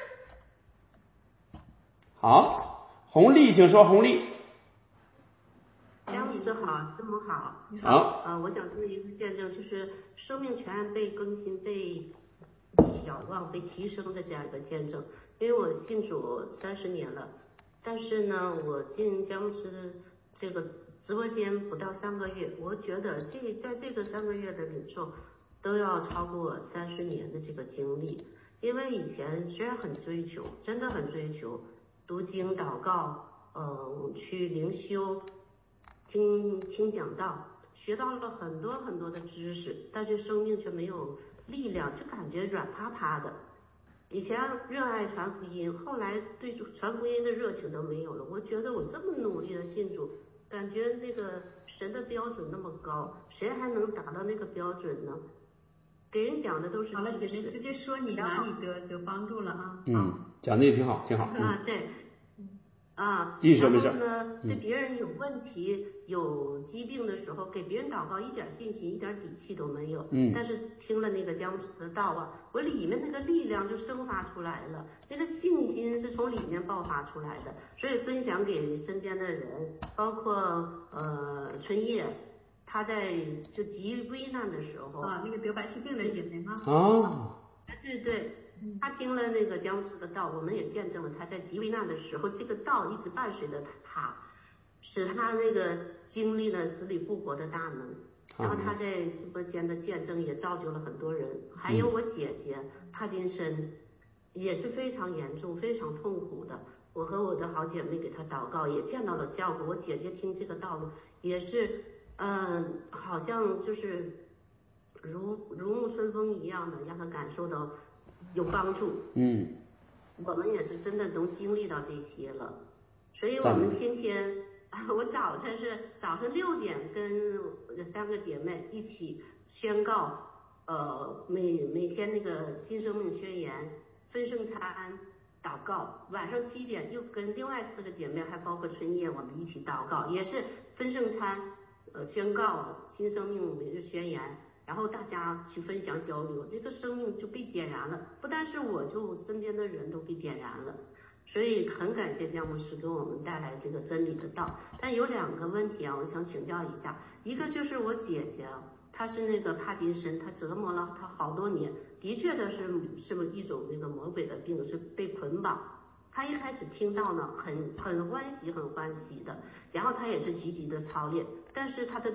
好，红丽，请说，红丽。 姜牧师好，师母好。 好。 呃，我想做一个见证，就是生命全然被更新、被眺望、被提升的这样一个见证。因为我信主三十年了，但是呢，我进姜牧师的这个直播间不到三个月，我觉得这在这个三个月的领受都要超过我三十年的这个经历。因为以前虽然很追求，真的很追求读经、祷告，呃，去灵修。听听讲道，学到了很多很多的知识，但是生命却没有力量，就感觉软趴趴的。以前热爱传福音，后来对传福音的热情都没有了。我觉得我这么努力的信主，感觉那个神的标准那么高，谁还能达到那个标准呢？给人讲的都是知识。 好了，姐姐直接说你哪里得得帮助了啊？ 嗯，讲的也挺好，挺好。嗯、 啊，对。啊， 然后呢，对别人有问题、有疾病的时候，给别人祷告一点信心、一点底气都没有。 嗯。 但是听了那个姜牧师的道啊，我里面那个力量就生发出来了，那个信心是从里面爆发出来的。所以分享给身边的人，包括呃春叶，他在就极危难的时候啊，那个得白血病的姐妹吗？ 哦。 对对。他听了那个姜牧师的道，我们也见证了他在极危难的时候，这个道一直伴随着他，使他那个经历了死里复活的大能。然后他在直播间的见证也造就了很多人。还有我姐姐帕金森也是非常严重、非常痛苦的。我和我的好姐妹给她祷告，也见到了效果。我姐姐听这个道路也是，嗯、呃，好像就是如如沐春风一样的，让她感受到有帮助。 嗯， 我们也是真的能经历到这些了，所以我们天天，我早晨是早晨六点跟三个姐妹一起宣告，呃，每每天那个新生命宣言、分圣餐、祷告，晚上七点又跟另外四个姐妹，还包括春叶，我们一起祷告，也是分圣餐，呃，宣告新生命每日宣言。然后大家去分享交流，这个生命就被点燃了，不但是我，就身边的人都被点燃了，所以很感谢姜牧师给我们带来这个真理的道。但有两个问题啊，我想请教一下，一个就是我姐姐啊，她是那个帕金森，她折磨了她好多年，的确的是是不是一种那个魔鬼的病，是被捆绑。她一开始听到呢，很很欢喜很欢喜的，然后她也是积极的操练，但是她的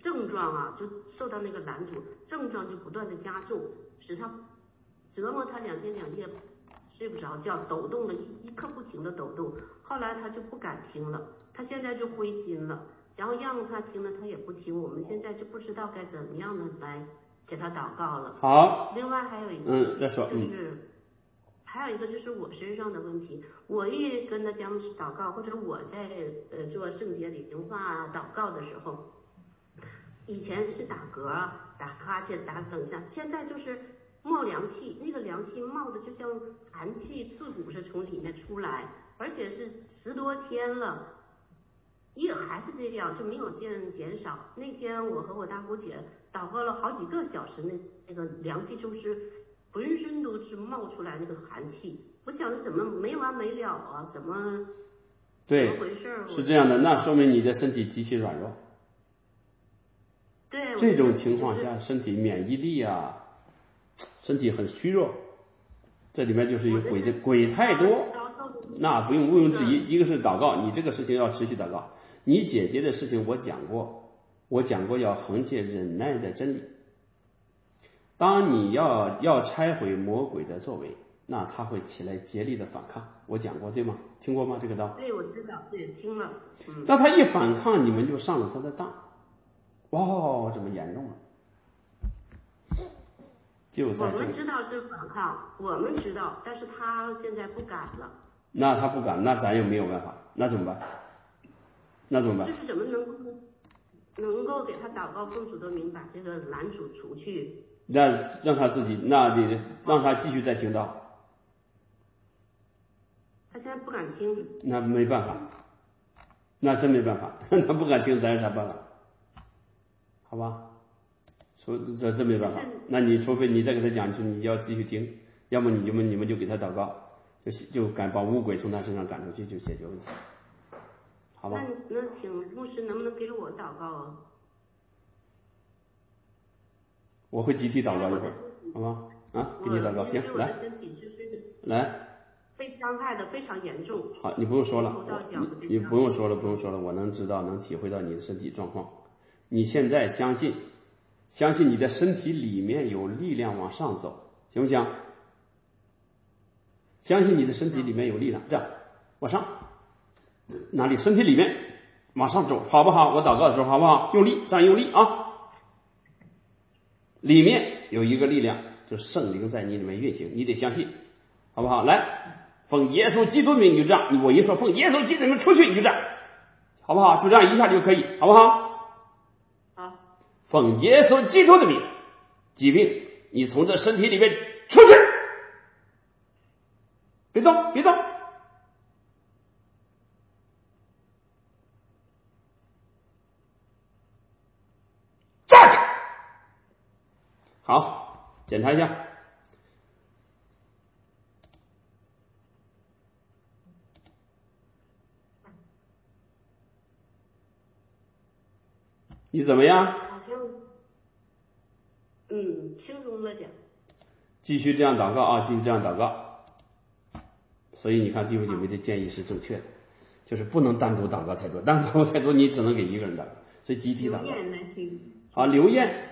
症状啊，就受到那个拦阻，症状就不断的加重，使他折磨他两天两夜睡不着觉，抖动了一一刻不停的抖动。后来他就不敢听了，他现在就灰心了，然后让他听了他也不听，我们现在就不知道该怎么样的来给他祷告了。 好， 另外还有一个， 嗯，再说， 就是。还有一个就是我身上的问题，我一跟他讲祷告，或者我在呃做圣洁灵化祷告的时候，以前是打嗝、打哈欠、打冷战，现在就是冒凉气，那个凉气冒的就像寒气刺骨似的从里面出来，而且是十多天了，也还是这样，就没有见减少。那天我和我大姑姐祷告了好几个小时，那那个凉气就是浑身都是冒出来那个寒气，我想着怎么没完没了啊？怎么对， 怎么回事？ 是这样的，那说明你的身体极其软弱。 对， 这种情况下，身体免疫力啊，身体很虚弱，这里面就是有鬼的鬼太多，那不用毋庸置疑。一个是祷告，你这个事情要持续祷告。你姐姐的事情我讲过，我讲过要横切忍耐的真理。当你要要拆毁魔鬼的作为，那他会起来竭力的反抗，我讲过对吗？听过吗？这个道？ 对，我知道，对，听了。嗯。 那他一反抗，你们就上了他的当，哇，这么严重了。就在这。 我们知道是反抗，我们知道，但是他现在不敢了。 那他不敢，那咱又没有办法，那怎么办？那怎么办？ 就是怎么能够能够给他祷告奉主的名，把这个拦阻除去。 那让他自己，那得让他继续再听到。 他现在不敢听。 那没办法，那真没办法，他不敢听，咱有啥办法？好吧，说这真没办法。那你除非你再给他讲，你要继续听，要么你就们你们就给他祷告，就就赶把污鬼从他身上赶出去，就解决问题。好吧？ 那那请牧师能不能给我祷告啊？ 我会集体祷告一会儿，好吗？啊，给你祷告，行，来，来， 被伤害的非常严重。 好，你不用说了，你你不用说了，不用说了，我能知道，能体会到你的身体状况。你现在相信，相信你的身体里面有力量往上走，行不行？相信你的身体里面有力量，这样往上，哪里？身体里面往上走，好不好？我祷告的时候，好不好？用力，这样用力啊！里面有一个力量，就是圣灵在你里面运行，你得相信，好不好？来，奉耶稣基督的名，你就这样，我一说奉耶稣基督的名出去，你就这样，好不好？就这样一下就可以，好不好？ 好。 奉耶稣基督的名，疾病你从这身体里面出去，别动，别动。好，检查一下。你怎么样？ 好像，嗯，轻松了点。 继续这样祷告啊，继续这样祷告。所以你看，弟兄姐妹的建议是正确的，就是不能单独祷告太多，单独祷告太多，你只能给一个人祷告，所以集体祷告。 刘艳来听。 好，刘艳。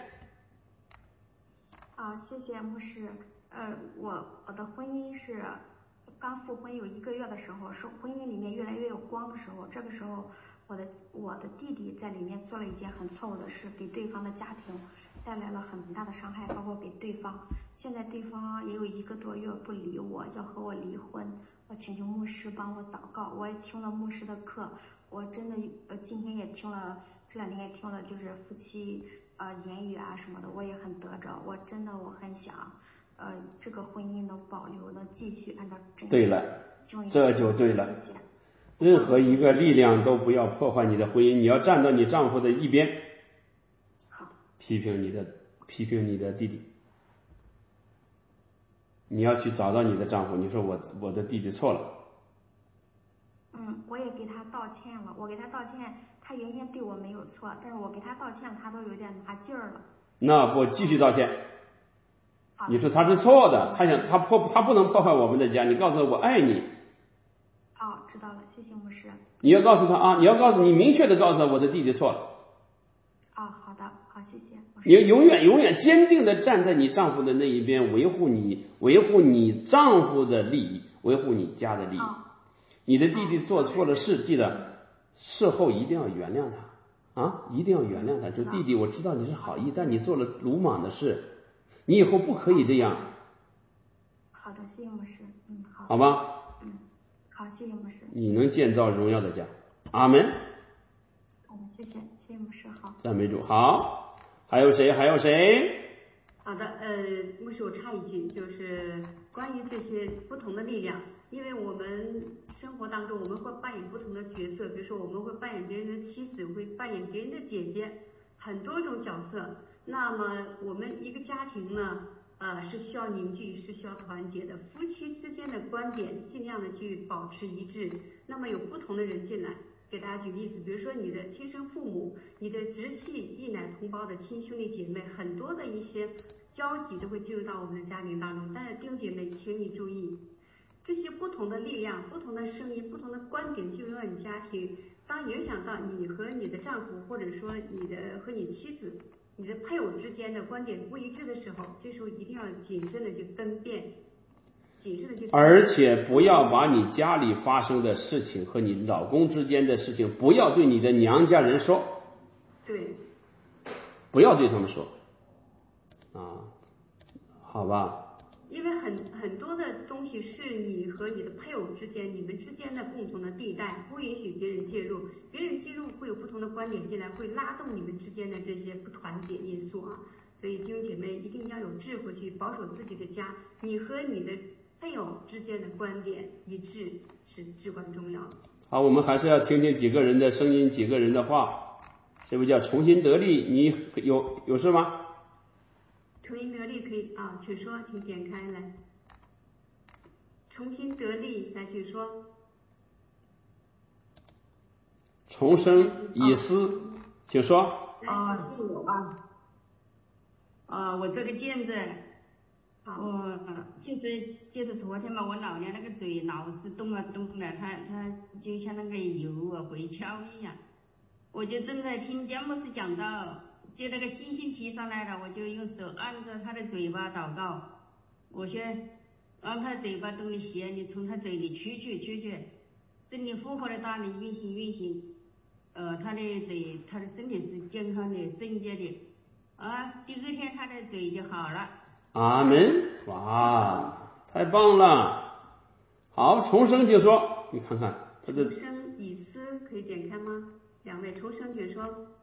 啊，谢谢牧师。呃，我我的婚姻是刚复婚有一个月的时候，是婚姻里面越来越有光的时候。这个时候，我的我的弟弟在里面做了一件很错误的事，给对方的家庭带来了很大的伤害，包括给对方。现在对方也有一个多月不理我，要和我离婚。我请求牧师帮我祷告，我也听了牧师的课，我真的呃今天也听了，这两天也听了，就是夫妻。呃，言语啊什么的，我也很得着。我真的我很想，呃，这个婚姻能保留，能继续按照正。 对了，这就对了。 谢谢。 任何一个力量都不要破坏你的婚姻，你要站到你丈夫的一边。 好。 批评你的，批评你的弟弟。你要去找到你的丈夫，你说我我的弟弟错了。 嗯，我也给他道歉了，我给他道歉。他原先对我没有错，但是我给他道歉，他都有点拿劲儿了。 那不继续道歉？你说他是错的，他想他破他不能破坏我们的家，你告诉他我爱你。 哦，知道了，谢谢牧师。 你要告诉他啊，你要告诉你明确的告诉他我的弟弟错了。 哦，好的，好，谢谢。 你永远永远坚定的站在你丈夫的那一边，维护你维护你丈夫的利益，维护你家的利益。 哦、 你的弟弟做错了事，记得事后一定要原谅他啊，一定要原谅他。就弟弟，我知道你是好意，但你做了鲁莽的事，你以后不可以这样。 好的，谢谢牧师。嗯，好。 好吗？ 嗯，好，谢谢牧师。 你能建造荣耀的家，阿门。 好的，谢谢，谢谢牧师。好。 赞美主。好，还有谁？还有谁？ 好的，呃，牧师，我插一句，就是关于这些不同的力量，因为我们生活当中我们会扮演不同的角色，比如说我们会扮演别人的妻子，会扮演别人的姐姐，很多种角色。那么我们一个家庭呢，呃，是需要凝聚，是需要团结的。夫妻之间的观点尽量的去保持一致。那么有不同的人进来，给大家举例子，比如说你的亲生父母，你的直系一奶同胞的亲兄弟姐妹，很多的一些交集都会进入到我们的家庭当中。但是弟兄姐妹，请你注意，这些不同的力量、不同的声音、不同的观点进入到你家庭，当影响到你和你的丈夫，或者说你的和你妻子、你的配偶之间的观点不一致的时候，这时候一定要谨慎的去分辨，谨慎的去。 而且不要把你家里发生的事情和你老公之间的事情，不要对你的娘家人说。 对。 不要对他们说，啊，好吧。 因为很很多的东西是你和你的配偶之间，你们之间的共同的地带，不允许别人介入。别人介入会有不同的观点进来，会拉动你们之间的这些不团结因素啊。所以弟兄姐妹一定要有智慧去保守自己的家，你和你的配偶之间的观点一致是至关重要的。 好，我们还是要听听几个人的声音，几个人的话。这不叫重新得力？你有有事吗？ 重新得力可以啊，请说，请点开来。重新得力，来，请说。 重生以思，请说。 啊，是我吧？啊，我这个见证，我就是就是昨天嘛，我老娘那个嘴老是动啊动的，它它就像那个油啊回敲一样。我就正在听姜牧师讲到，就那个星星提上来了，我就用手按着他的嘴巴祷告，我说让他嘴巴中的邪你从他嘴里取去取去，圣灵复活的大力运行运行，呃，他的嘴他的身体是健康的圣洁的，啊，第二天他的嘴就好了。 阿门！哇，太棒了！好，重生就说，你看看他的。 重生以思可以点开吗？两位重生请说。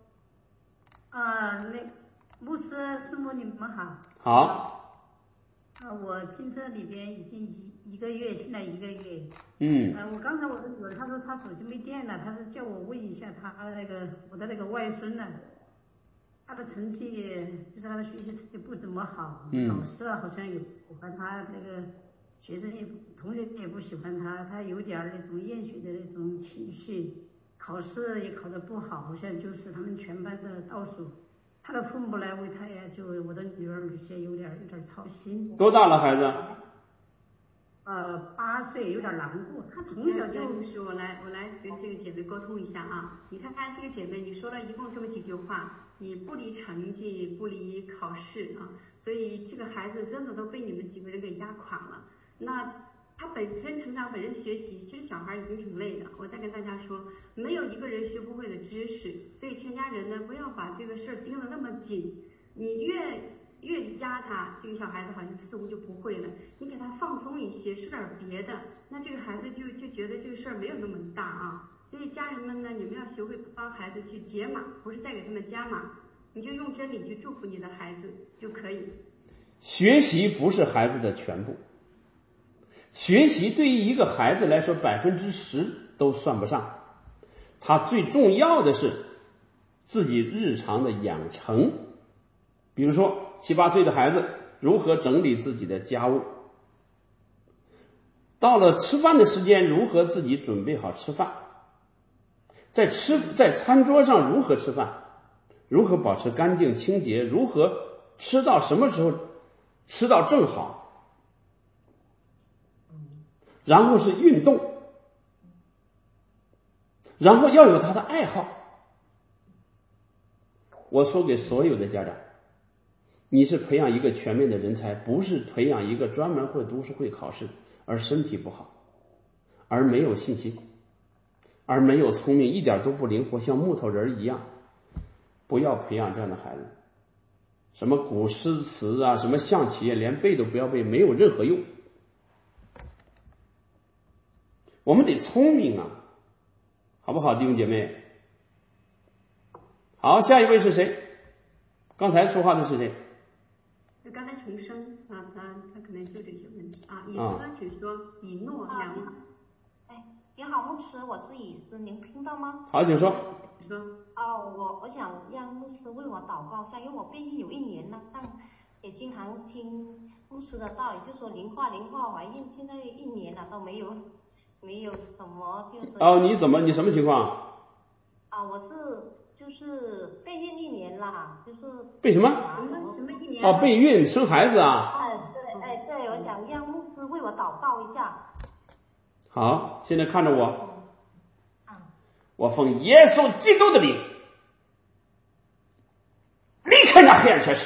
啊，那牧师师母你们好。 好。 啊，我进这里边已经一一个月，进来一个月。 嗯。 呃，我刚才我的女儿她说她手机没电了，她说叫我问一下她那个我的那个外孙呢，她的成绩就是她的学习成绩不怎么好， 嗯、 老师啊好像也不喜欢她，那个学生也同学也不喜欢她，她有点那种厌学的那种情绪。考试也考得不好，好像就是他们全班的倒数。他的父母来为他呀，就我的女儿有些有点有点操心。 多大了孩子？ 呃，八岁，有点难过。他从小就。 就是我来我来跟这个姐妹沟通一下啊。你看看这个姐妹，你说了一共这么几句话，你不离成绩，不离考试啊，所以这个孩子真的都被你们几个人给压垮了。那。他本身成长，本身学习，其实小孩已经挺累的。我再跟大家说，没有一个人学不会的知识，所以全家人呢，不要把这个事儿盯得那么紧。你越越压他，这个小孩子好像似乎就不会了。你给他放松一些，说点别的，那这个孩子就就觉得这个事儿没有那么大啊。所以家人们呢，你们要学会帮孩子去解码，不是再给他们加码，你就用真理去祝福你的孩子就可以。 学习不是孩子的全部。学习对于一个孩子来说百分之十都算不上，他最重要的是自己日常的养成。比如说七八岁的孩子如何整理自己的家务，到了吃饭的时间如何自己准备好吃饭，在吃在餐桌上如何吃饭，如何保持干净清洁，如何吃到什么时候吃到正好。然后是运动，然后要有他的爱好。 我说给所有的家长，你是培养一个全面的人才，不是培养一个专门会读书会考试而身体不好，而没有信心，而没有聪明，一点都不灵活，像木头人一样。不要培养这样的孩子，什么古诗词啊，什么象棋啊，连背都不要背，没有任何用。我们得聪明啊，好不好，弟兄姐妹？好，下一位是谁？刚才说话的是谁？ 刚才重生啊，他他可能就这些问题啊。以斯，请说。以诺两位。 哎，你好，牧师，我是以斯，您听到吗？ 好，请说。 说。 哦，我我想让牧师为我祷告一下，因为我毕竟有一年了，但也经常听牧师的道，也就是说灵化灵化怀孕，现在一年了都没有没有什么就是。 哦，你怎么你什么情况？ 啊，我是。就是备孕一年啦，就是备什么？ 什么一年？ 哦，备孕生孩子啊？ 哎，对，哎，对，我想让牧师为我祷告一下。 好，现在看着我，我奉耶稣基督的名，离开那黑暗权势，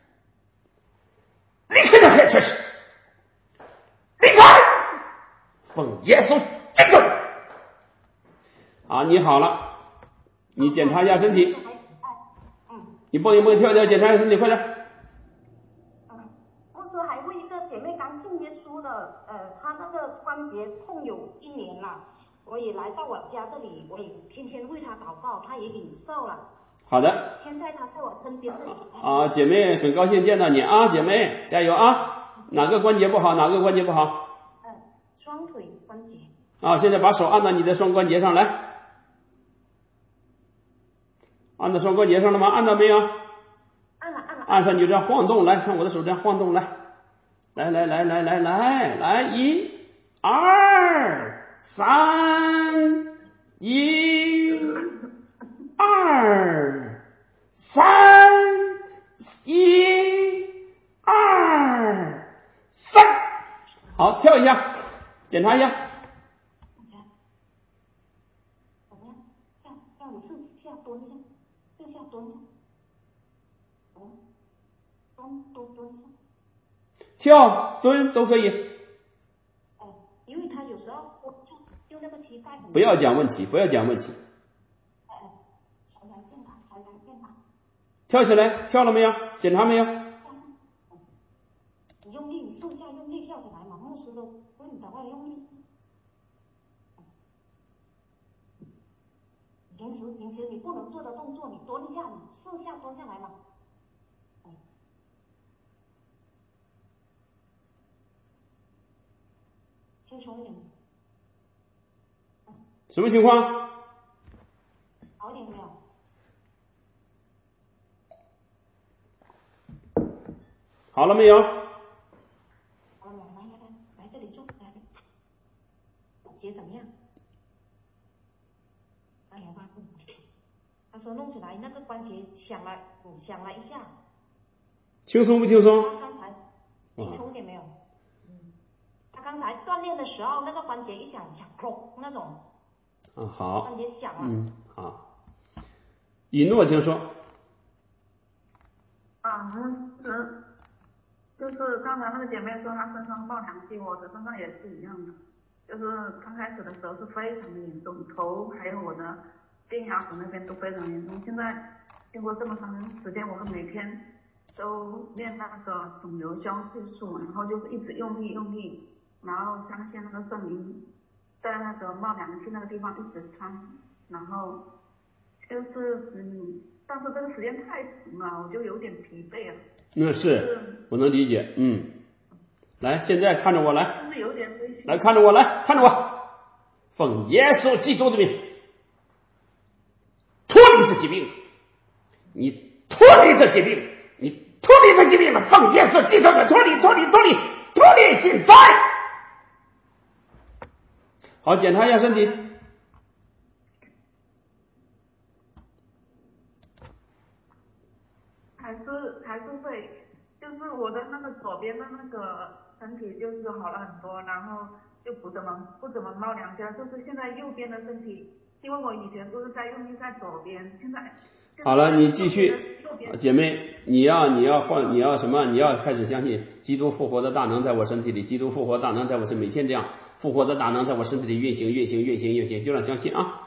离开那黑暗权势，离开！奉耶稣基督的。啊，你好了。你检查一下身体，你蹦一蹦跳跳，检查一下身体，快点。 嗯，牧师还为一个姐妹刚信耶稣的，呃，她那个关节痛有一年了，我也来到我家这里，我也天天为她祷告，她也领受了。 好的。 现在她在我身边这里。 啊，姐妹，很高兴见到你啊，姐妹，加油啊！哪个关节不好？哪个关节不好？ 嗯，双腿关节。 啊，现在把手按到你的双关节上来。按到双关节上了吗？按到没有？ 按了，按了。 按上你就这样晃动，来看我的手这样晃动，来，来来来来来来来，一、二、三，一、二、三，一、二、三，好，跳一下，检查一下。 怎么样？让让我试下蹲一下。蹲下蹲下，蹲蹲蹲蹲下， 跳蹲都可以。 哦，因为他有时候我用那个膝盖。 不要讲问题，不要讲问题。 哎哎，传来健康，传来健康。 跳起来，跳了没有？检查没有？ 你用力，你试下用力跳起来嘛，牧师都问你赶快用力。平时平时你不能做的动作，你蹲下，你试下蹲下来嘛。嗯、轻松一点。嗯、 什么情况？ 好一点没有？ 好了没有？ 好了没有？来来来，来这里坐，来。姐怎么样？哎呀，他说弄起来那个关节响了，嗯，响了一下。 轻松不轻松？ 他刚才轻松点没有？嗯，他刚才锻炼的时候，那个关节一响，响咚那种。 啊，好。 关节响了。 嗯，好。以诺，请说。 啊，嗯，就是刚才那个姐妹说她身上冒凉气，我的身上也是一样的。就是刚开始的时候是非常的严重，头还有我的肩胛骨那边都非常严重。现在经过这么长时间，我每天都练那个肿瘤消逝术，然后就是一直用力用力，然后相信那个圣灵在那个冒凉气那个地方一直穿，然后就是嗯，但是这个时间太长了，我就有点疲惫了。 那是，我能理解，嗯。来，现在看着我来， 就是有点微来看着我来，看着我，奉耶稣基督的名，脱离这疾病，你脱离这疾病，你脱离这疾病了，奉耶稣基督的脱离，脱离，脱离，脱离尽在。好，检查一下身体。 还是还是会，就是我的那个左边的那个身体就是好了很多，然后就不怎么不怎么冒凉气了，就是现在右边的身体，因为我以前都是在用力在左边，现在好了，你继续，姐妹，你要你要换你要什么？你要开始相信基督复活的大能在我身体里，基督复活大能在我身，每天这样复活的大能在我身体里运行运行运行运行，就让相信啊。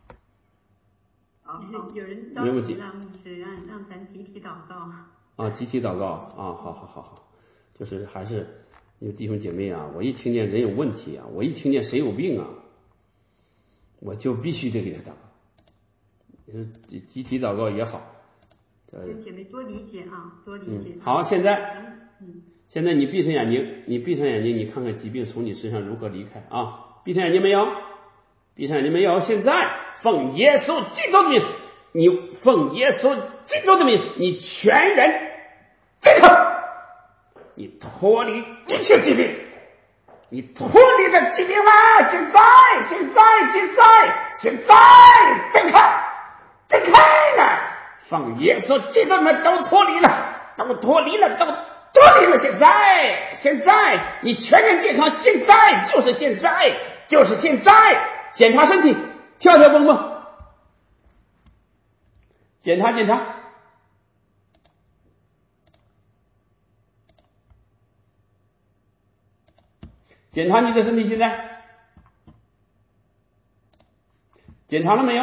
有人着急了，牧师让让咱集体祷告。 啊，集体祷告啊，好好好好，就是还是有弟兄姐妹啊，我一听见人有问题啊，我一听见谁有病啊，我就必须得给他祷告。集集体祷告也好， 弟兄姐妹多理解啊，多理解。 嗯、好，现在，嗯，现在你闭上眼睛，你闭上眼睛，你看看疾病从你身上如何离开啊！闭上眼睛没有？闭上眼睛没有？现在奉耶稣基督的名，你奉耶稣基督的名，你全然健康，你脱离一切疾病，你脱离了疾病了！现在，现在，现在，现在健康，健康了！奉耶稣基督的名都脱离了，都脱离了，都脱离了！现在，现在你全然健康，现在就是现在，就是现在！检查身体，跳跳蹦蹦，检查检查，检查你的身体，现在检查了没有？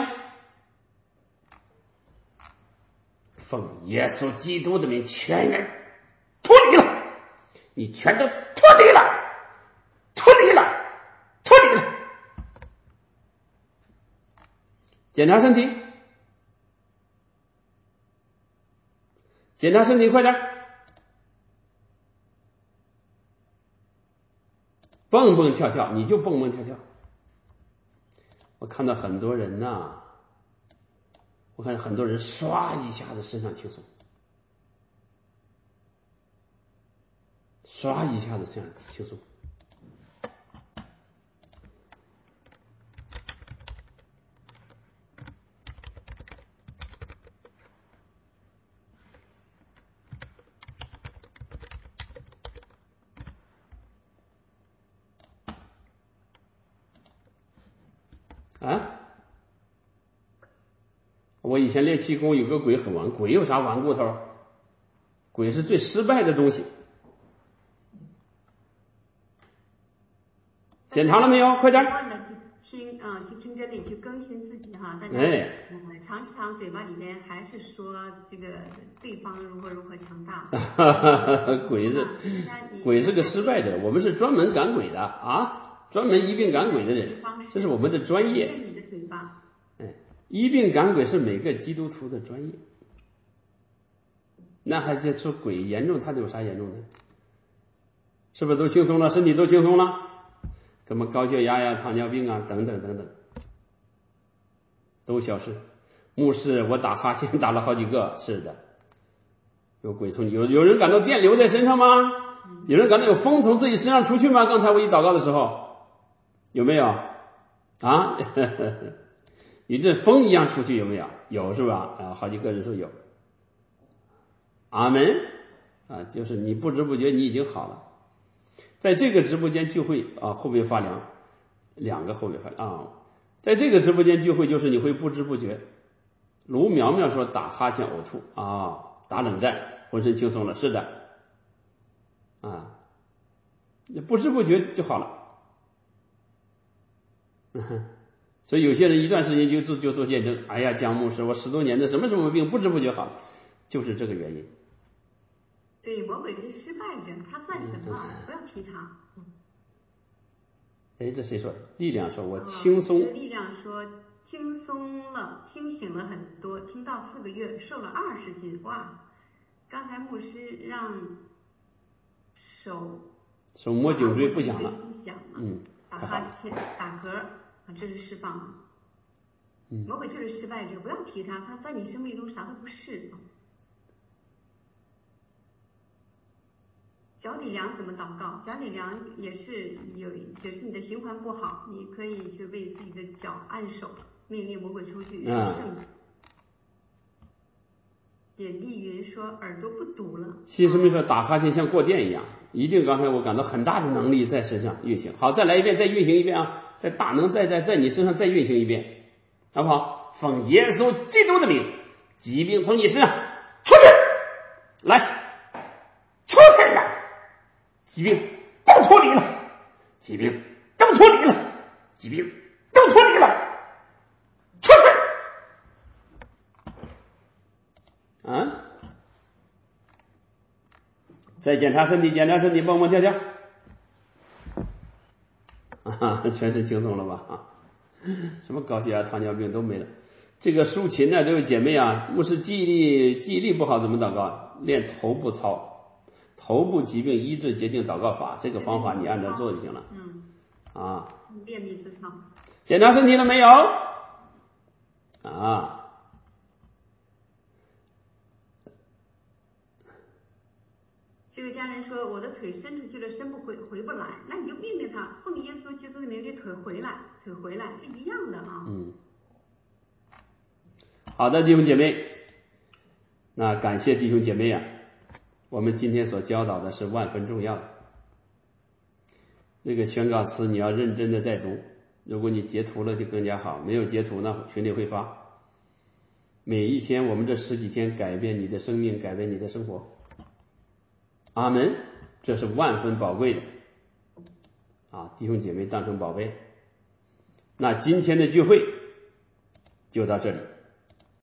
奉耶稣基督的名，全然脱离了，你全都脱离了，脱离了，脱离了。检查身体，检查身体，快点，蹦蹦跳跳，你就蹦蹦跳跳。我看到很多人呐、啊，我看很多人唰一下子身上轻松，唰一下子身上轻松。啊！我以前练气功有个鬼很顽，鬼有啥顽固头？鬼是最失败的东西。检查了没有？快点！ 听啊、呃，去听真理，去更新自己哈。大家、 哎嗯、常常嘴巴里边还是说这个对方如何如何强大。 鬼是、嗯、鬼是个失败者，我们是专门赶鬼的啊，专门医病赶鬼的人，这是我们的专业。 你的嘴巴。 哎，医病赶鬼是每个基督徒的专业。那还在说鬼严重，他有啥严重的？是不是都轻松了？身体都轻松了？什么高血压呀、糖尿病啊等等等等都消失。牧师，我打哈欠打了好几个，是的，有鬼从你有有人感到电流在身上吗？有人感到有风从自己身上出去吗？刚才我一祷告的时候有没有啊？有这风一样出去有没有？有是吧？啊，好几个人说有。阿门啊，就是你不知不觉你已经好了。在这个直播间聚会啊，后背发凉，两个后背发凉啊。在这个直播间聚会，就是你会不知不觉。卢苗苗说打哈欠、呕吐啊，打冷战，浑身轻松了，是的，啊，不知不觉就好了。所以有些人一段时间就做就做见证，哎呀，江牧师，我十多年的什么什么病，不知不觉好了，就是这个原因。 对，魔鬼是失败者，他算什么？不要提他。 哎，这谁说的？力量说，我轻松。 哦、力量说轻松了，清醒了很多，听到四个月，瘦了二十斤，哇！刚才牧师让手手摸颈椎不响了， 不响了， 嗯， 打哈欠、打嗝啊，这是释放。 嗯， 魔鬼就是失败者，不要提他，他在你生命中啥都不是。脚底凉怎么祷告？脚底凉也是有，也是你的循环不好，你可以去为自己的脚按手，命令魔鬼出去。 嗯。 点丽云说耳朵不堵了。 新师妹说打哈欠像过电一样，一定刚才我感到很大的能力在身上运行。好，再来一遍，再运行一遍啊！再大能再在在你身上再运行一遍，好不好？奉耶稣基督的名， 疾病从你身上出去，来，出去了，疾病都脱离了，疾病都脱离了，疾病都脱离了，出去！啊！再检查身体，检查身体，蹦蹦跳跳，啊，全身轻松了吧？啊，什么高血压、糖尿病都没了。这个抒琴呢，这位姐妹啊，牧师记忆力记忆力不好，怎么祷告？练头部操，头部疾病医治洁净祷告法，这个方法你按照做就行了。 嗯。 啊。 练力之操。 检查身体了没有？啊。 这个家人说我的腿伸出去了，伸不回，回不来，那你就命令他，奉耶稣基督的名，这腿回来，腿回来，是一样的啊。 嗯。好的，弟兄姐妹，那感谢弟兄姐妹啊，我们今天所教导的是万分重要的。那个宣告词你要认真的在读，如果你截图了就更加好，没有截图呢群里会发。每一天我们这十几天改变你的生命，改变你的生活。阿门，这是万分宝贵的啊，弟兄姐妹当成宝贝。那今天的聚会就到这里。